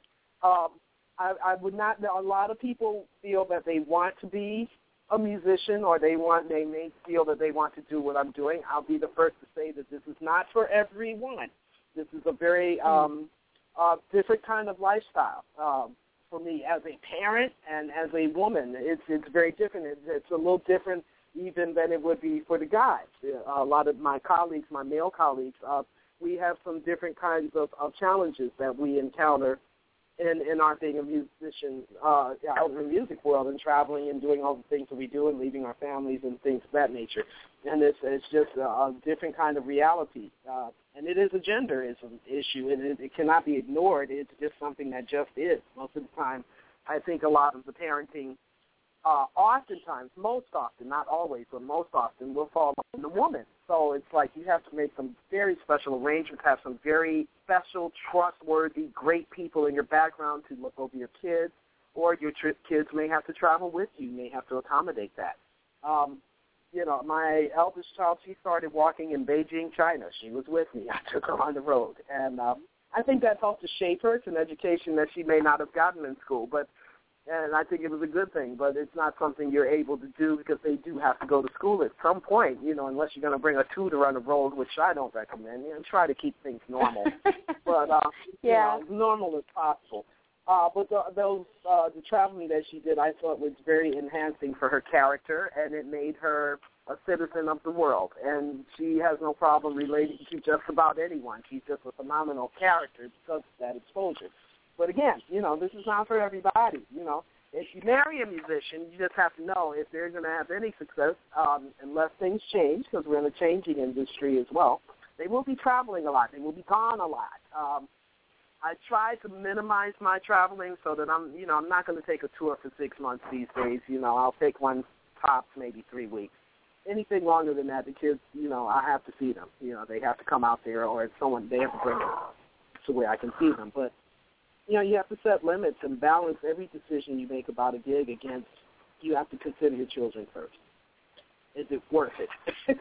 I would not. A lot of people feel that they want to be a musician, or they may feel that they want to do what I'm doing. I'll be the first to say that this is not for everyone. This is a very different kind of lifestyle. For me as a parent and as a woman, it's very different. It's a little different even than it would be for the guys. A lot of my colleagues, my male colleagues, we have some different kinds of challenges that we encounter in our being a musician out in the music world and traveling and doing all the things that we do and leaving our families and things of that nature. And it's just a different kind of reality. And it is a genderism issue, and it cannot be ignored. It's just something that just is. Most of the time, I think a lot of the parenting, oftentimes, most often, not always, but most often, will fall on the woman. So it's like you have to make some very special arrangements, have some very special, trustworthy, great people in your background to look over your kids, or your kids may have to travel with you. You may have to accommodate that. You know, my eldest child, she started walking in Beijing, China. She was with me. I took her on the road. And I think that helped to shape her. It's an education that she may not have gotten in school, and I think it was a good thing, but it's not something you're able to do because they do have to go to school at some point, you know, unless you're going to bring a tutor on the road, which I don't recommend. You know, try to keep things normal. But, you know, as normal as possible. But the traveling that she did, I thought was very enhancing for her character, and it made her a citizen of the world. And she has no problem relating to just about anyone. She's just a phenomenal character because of that exposure. But again, you know, this is not for everybody. You know, if you marry a musician, you just have to know if they're going to have any success, unless things change, because we're in a changing industry as well, they will be traveling a lot. They will be gone a lot. I try to minimize my traveling so that I'm not going to take a tour for 6 months these days. You know, I'll take one tops maybe 3 weeks. Anything longer than that, the kids, you know, I have to see them. You know, they have to come out there, or they have to bring them to where I can see them. But, you know, you have to set limits and balance every decision you make about a gig against, you have to consider your children first. Is it worth it?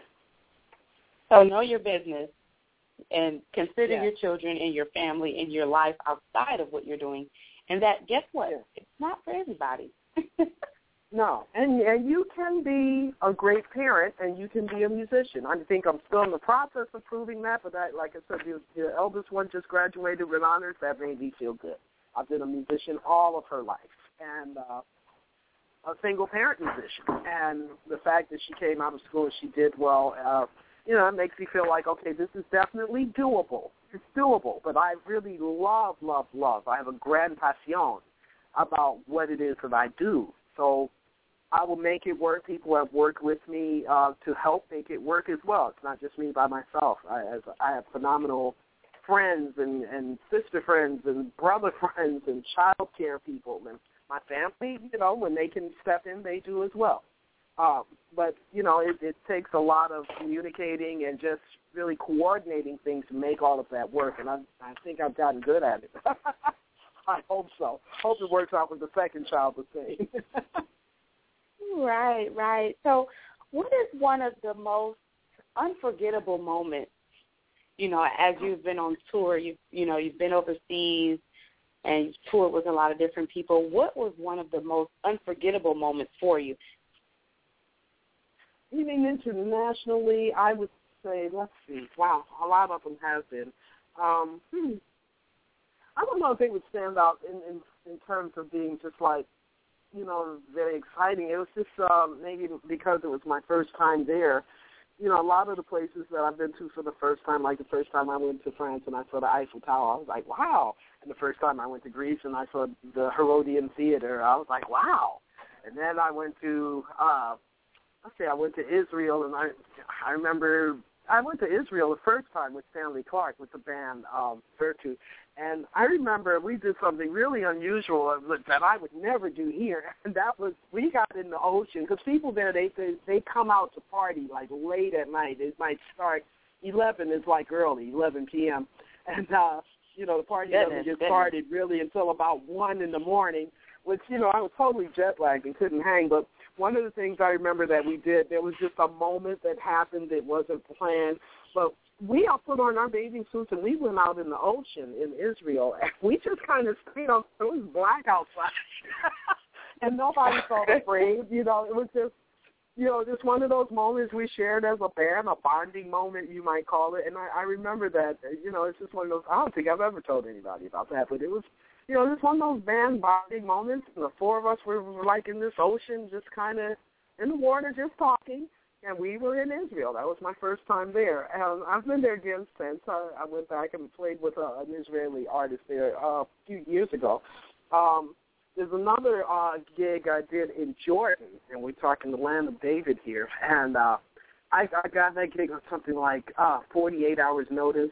So know your business and consider your children and your family and your life outside of what you're doing. And that, guess what? Yeah. It's not for everybody. No, and you can be a great parent and you can be a musician. I think I'm still in the process of proving that, but like I said, the eldest one just graduated with honors. That made me feel good. I've been a musician all of her life, and a single-parent musician. And the fact that she came out of school and she did well, you know, it makes me feel like, okay, this is definitely doable. It's doable, but I really love. I have a grand passion about what it is that I do. So I will make it work. People have worked with me to help make it work as well. It's not just me by myself. I have phenomenal friends and sister friends and brother friends and child care people. And my family, you know, when they can step in, they do as well. But, you know, it takes a lot of communicating and just really coordinating things to make all of that work. And I think I've gotten good at it. I hope so. Hope it works out with the second child the same. Right. So what is one of the most unforgettable moments, you know, as you've been on tour, you've been overseas and you've toured with a lot of different people. What was one of the most unforgettable moments for you? Even internationally, I would say, let's see, wow, a lot of them have been. I don't know if they would stand out in terms of being just like, you know, very exciting. It was just maybe because it was my first time there. You know, a lot of the places that I've been to for the first time, like the first time I went to France and I saw the Eiffel Tower, I was like, wow. And the first time I went to Greece and I saw the Herodian Theater, I was like, wow. And then I went to, I went to Israel, and I remember I went to Israel the first time with Stanley Clarke with the band Virtue. And I remember we did something really unusual that I would never do here, and that was we got in the ocean, because people there, they come out to party like late at night. It might start 11 is like early, 11 p.m., and the party doesn't get started really until about 1 in the morning, which, I was totally jet lagged and couldn't hang. But one of the things I remember that we did, there was just a moment that happened that wasn't planned, but we all put on our bathing suits and we went out in the ocean in Israel. And we just kind of stayed on. It was black outside, and nobody felt afraid. It was just, just one of those moments we shared as a band, a bonding moment, you might call it. And I remember that. It's just one of those. I don't think I've ever told anybody about that, but it was, just one of those band bonding moments. And the four of us were like in this ocean, just kind of in the water, just talking. And we were in Israel. That was my first time there. And I've been there again since. I went back and played with an Israeli artist there a few years ago. There's another gig I did in Jordan, and we're talking the land of David here. And I got that gig on something like 48 hours notice.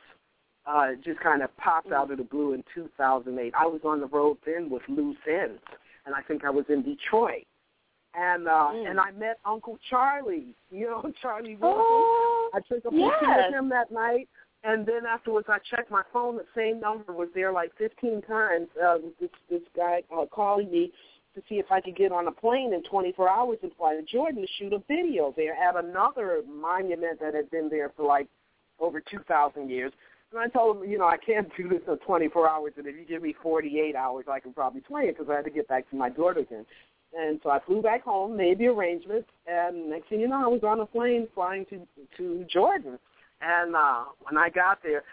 It just kind of popped out of the blue in 2008. I was on the road then with Loose Ends, and I think I was in Detroit. And I met Uncle Charlie, Charlie Wilson. Oh, I took a picture with him that night, and then afterwards I checked my phone. The same number was there like 15 times. This guy calling me to see if I could get on a plane in 24 hours and fly to Jordan to shoot a video there at another monument that had been there for like over 2,000 years. And I told him, I can't do this in 24 hours, and if you give me 48 hours, I can probably play it, because I had to get back to my daughter again. And so I flew back home, made the arrangements, and next thing you know, I was on a plane flying to Jordan. And when I got there,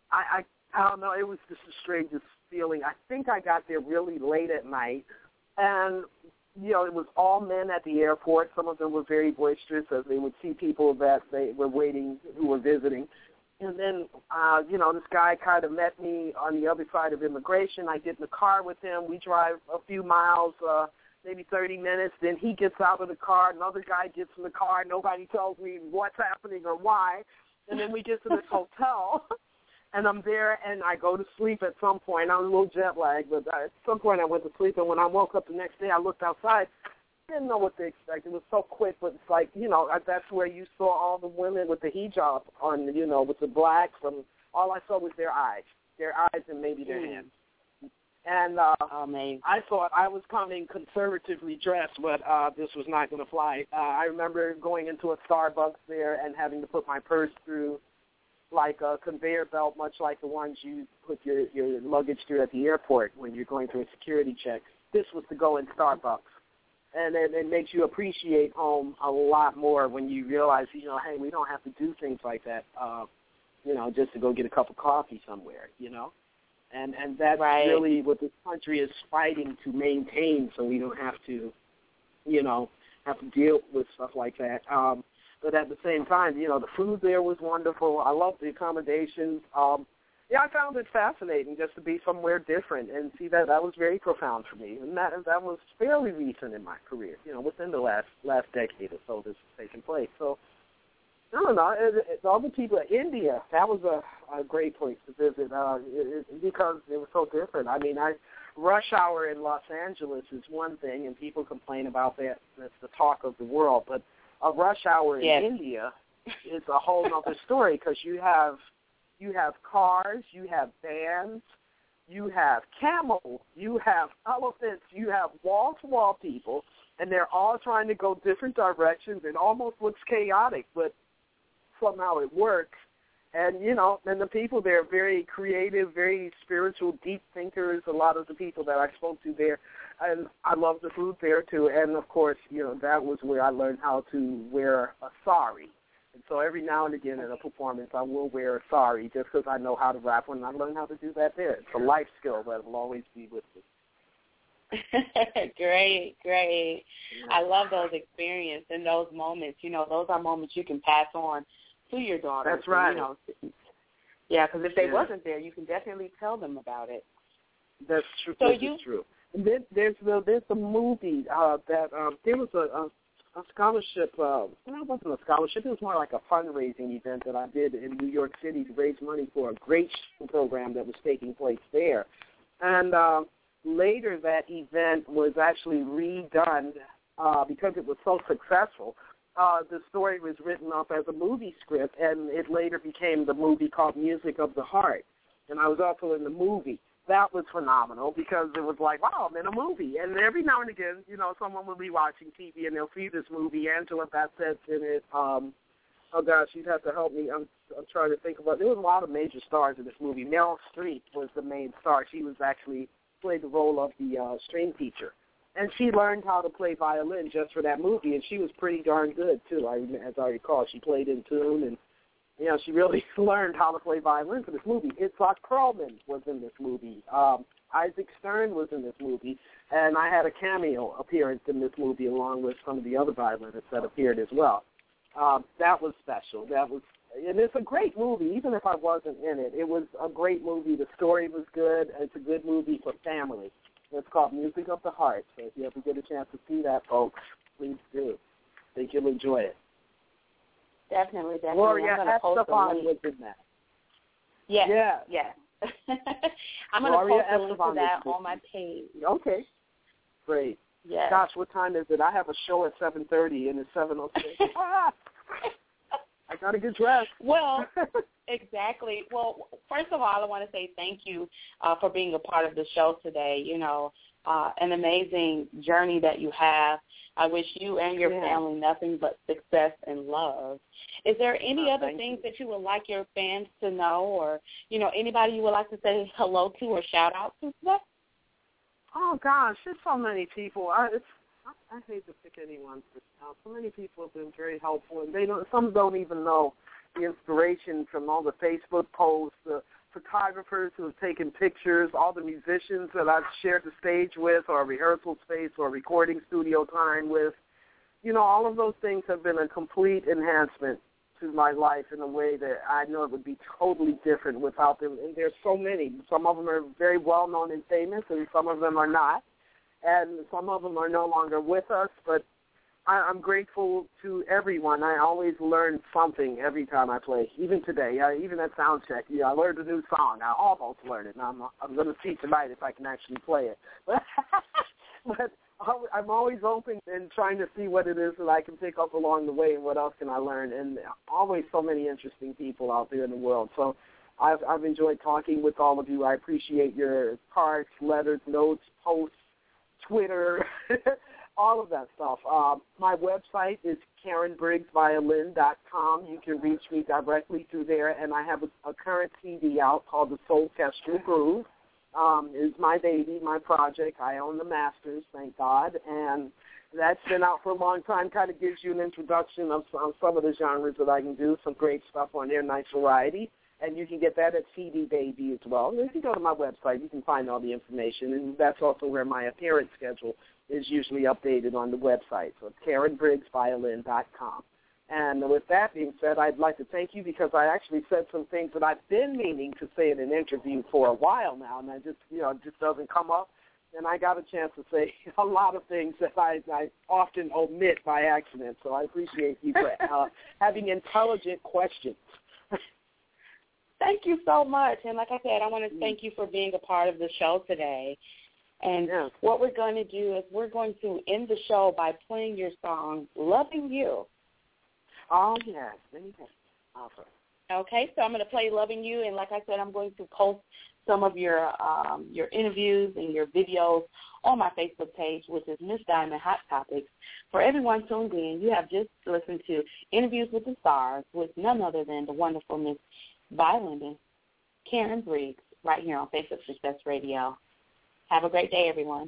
I don't know, it was just the strangest feeling. I think I got there really late at night, and, it was all men at the airport. Some of them were very boisterous as they would see people that they were waiting, who were visiting. And then, this guy kind of met me on the other side of immigration. I get in the car with him. We drive a few miles, maybe 30 minutes. Then he gets out of the car. Another guy gets in the car. Nobody tells me what's happening or why. And then we get to this hotel, and I'm there, and I go to sleep at some point. I was a little jet lagged, but at some point I went to sleep. And when I woke up the next day, I looked outside. I didn't know what to expect. It was so quick, but it's like, that's where you saw all the women with the hijab on, with the blacks. All I saw was their eyes and maybe their hands. And I thought I was coming conservatively dressed, but this was not going to fly. I remember going into a Starbucks there and having to put my purse through like a conveyor belt, much like the ones you put your luggage through at the airport when you're going through a security check. This was to go in Starbucks. And it makes you appreciate home a lot more when you realize, hey, we don't have to do things like that, just to go get a cup of coffee somewhere, And that's really what this country is fighting to maintain, so we don't have to, have to deal with stuff like that. But at the same time, the food there was wonderful. I loved the accommodations. I found it fascinating just to be somewhere different and see that was very profound for me. And that was fairly recent in my career, within the last decade or so this has taken place. So, I don't know, all the people in India, that was a great place to visit because it was so different. I mean, rush hour in Los Angeles is one thing, and people complain about that. That's the talk of the world. But a rush hour in India is a whole other story, because you have cars, you have vans, you have camels, you have elephants, you have wall-to-wall people, and they're all trying to go different directions. It almost looks chaotic, but somehow it works. And, and the people there are very creative, very spiritual, deep thinkers, a lot of the people that I spoke to there. And I love the food there, too. And, of course, that was where I learned how to wear a sari. And so every now and again in a performance, I will wear a sari just because I know how to rap one, and I learned how to do that there. It's a life skill that will always be with me. Great. I love those experiences and those moments. Those are moments you can pass on to your daughter. That's right. Yeah, because if they wasn't there, you can definitely tell them about it. That's true. So this is true. And then there's a movie that there was a scholarship. Well, it wasn't a scholarship. It was more like a fundraising event that I did in New York City to raise money for a great program that was taking place there. And later that event was actually redone because it was so successful. The story was written up as a movie script, and it later became the movie called Music of the Heart. And I was also in the movie. That was phenomenal because it was like, wow, I'm in a movie. And every now and again, someone will be watching TV and they'll see this movie. Angela Bassett's in it. Oh, gosh, you'd have to help me. I'm trying to think about it. There was a lot of major stars in this movie. Meryl Streep was the main star. She was actually played the role of the string teacher. And she learned how to play violin just for that movie, and she was pretty darn good, too, as I recall. She played in tune, and she really learned how to play violin for this movie. Itzhak Perlman was in this movie. Isaac Stern was in this movie. And I had a cameo appearance in this movie along with some of the other violinists that appeared as well. That was special. And it's a great movie, even if I wasn't in it. It was a great movie. The story was good. It's a good movie for family. It's called Music of the Heart. So if you ever get a chance to see that, folks, please do. I think you'll enjoy it. Definitely. Gloria Estefan was in that. Yes. Yeah. I'm going to post a link to that on my page. Okay. Great. Yes. Gosh, what time is it? I have a show at 7:30, and it's 7:06. I got to get dressed. Well, exactly. Well, first of all, I want to say thank you for being a part of the show today. An amazing journey that you have. I wish you and your family nothing but success and love. Is there any other things that you would like your fans to know, or, anybody you would like to say hello to or shout out to today? Oh, gosh, there's so many people. I hate to pick anyone. So many people have been very helpful, and some don't even know the inspiration from all the Facebook posts, the photographers who have taken pictures, all the musicians that I've shared the stage with or rehearsal space or recording studio time with. All of those things have been a complete enhancement to my life in a way that I know it would be totally different without them. And there's so many. Some of them are very well-known and famous, and some of them are not. And some of them are no longer with us, but I'm grateful to everyone. I always learn something every time I play, even today. Even at sound check, I learned a new song. I almost learned it, and I'm going to see tonight if I can actually play it. But I'm always open and trying to see what it is that I can pick up along the way and what else can I learn. And always so many interesting people out there in the world. So I've enjoyed talking with all of you. I appreciate your cards, letters, notes, posts, Twitter, all of that stuff. My website is KarenBriggsViolin.com. You can reach me directly through there, and I have a current CD out called The Soulchestral Groove. It's my baby, my project. I own the masters, thank God, and that's been out for a long time. Kind of gives you an introduction of some of the genres that I can do, some great stuff on there, nice variety. And you can get that at CD Baby as well. And if you go to my website, you can find all the information. And that's also where my appearance schedule is usually updated on the website. So it's KarenBriggsViolin.com. And with that being said, I'd like to thank you because I actually said some things that I've been meaning to say in an interview for a while now, and I just, it just doesn't come up. And I got a chance to say a lot of things that I often omit by accident. So I appreciate you for having intelligent questions. Thank you so much. And like I said, I want to thank you for being a part of the show today. And what we're going to do is we're going to end the show by playing your song, Loving You. Oh, yes. Awesome. Okay, so I'm going to play Loving You. And like I said, I'm going to post some of your interviews and your videos on my Facebook page, which is Miss Diamond Hot Topics. For everyone tuned in, you have just listened to Interviews with the Stars with none other than the wonderful Miss violinist Karen Briggs right here on Face of Success Radio. Have a great day, everyone.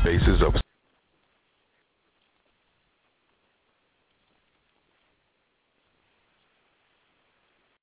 faces of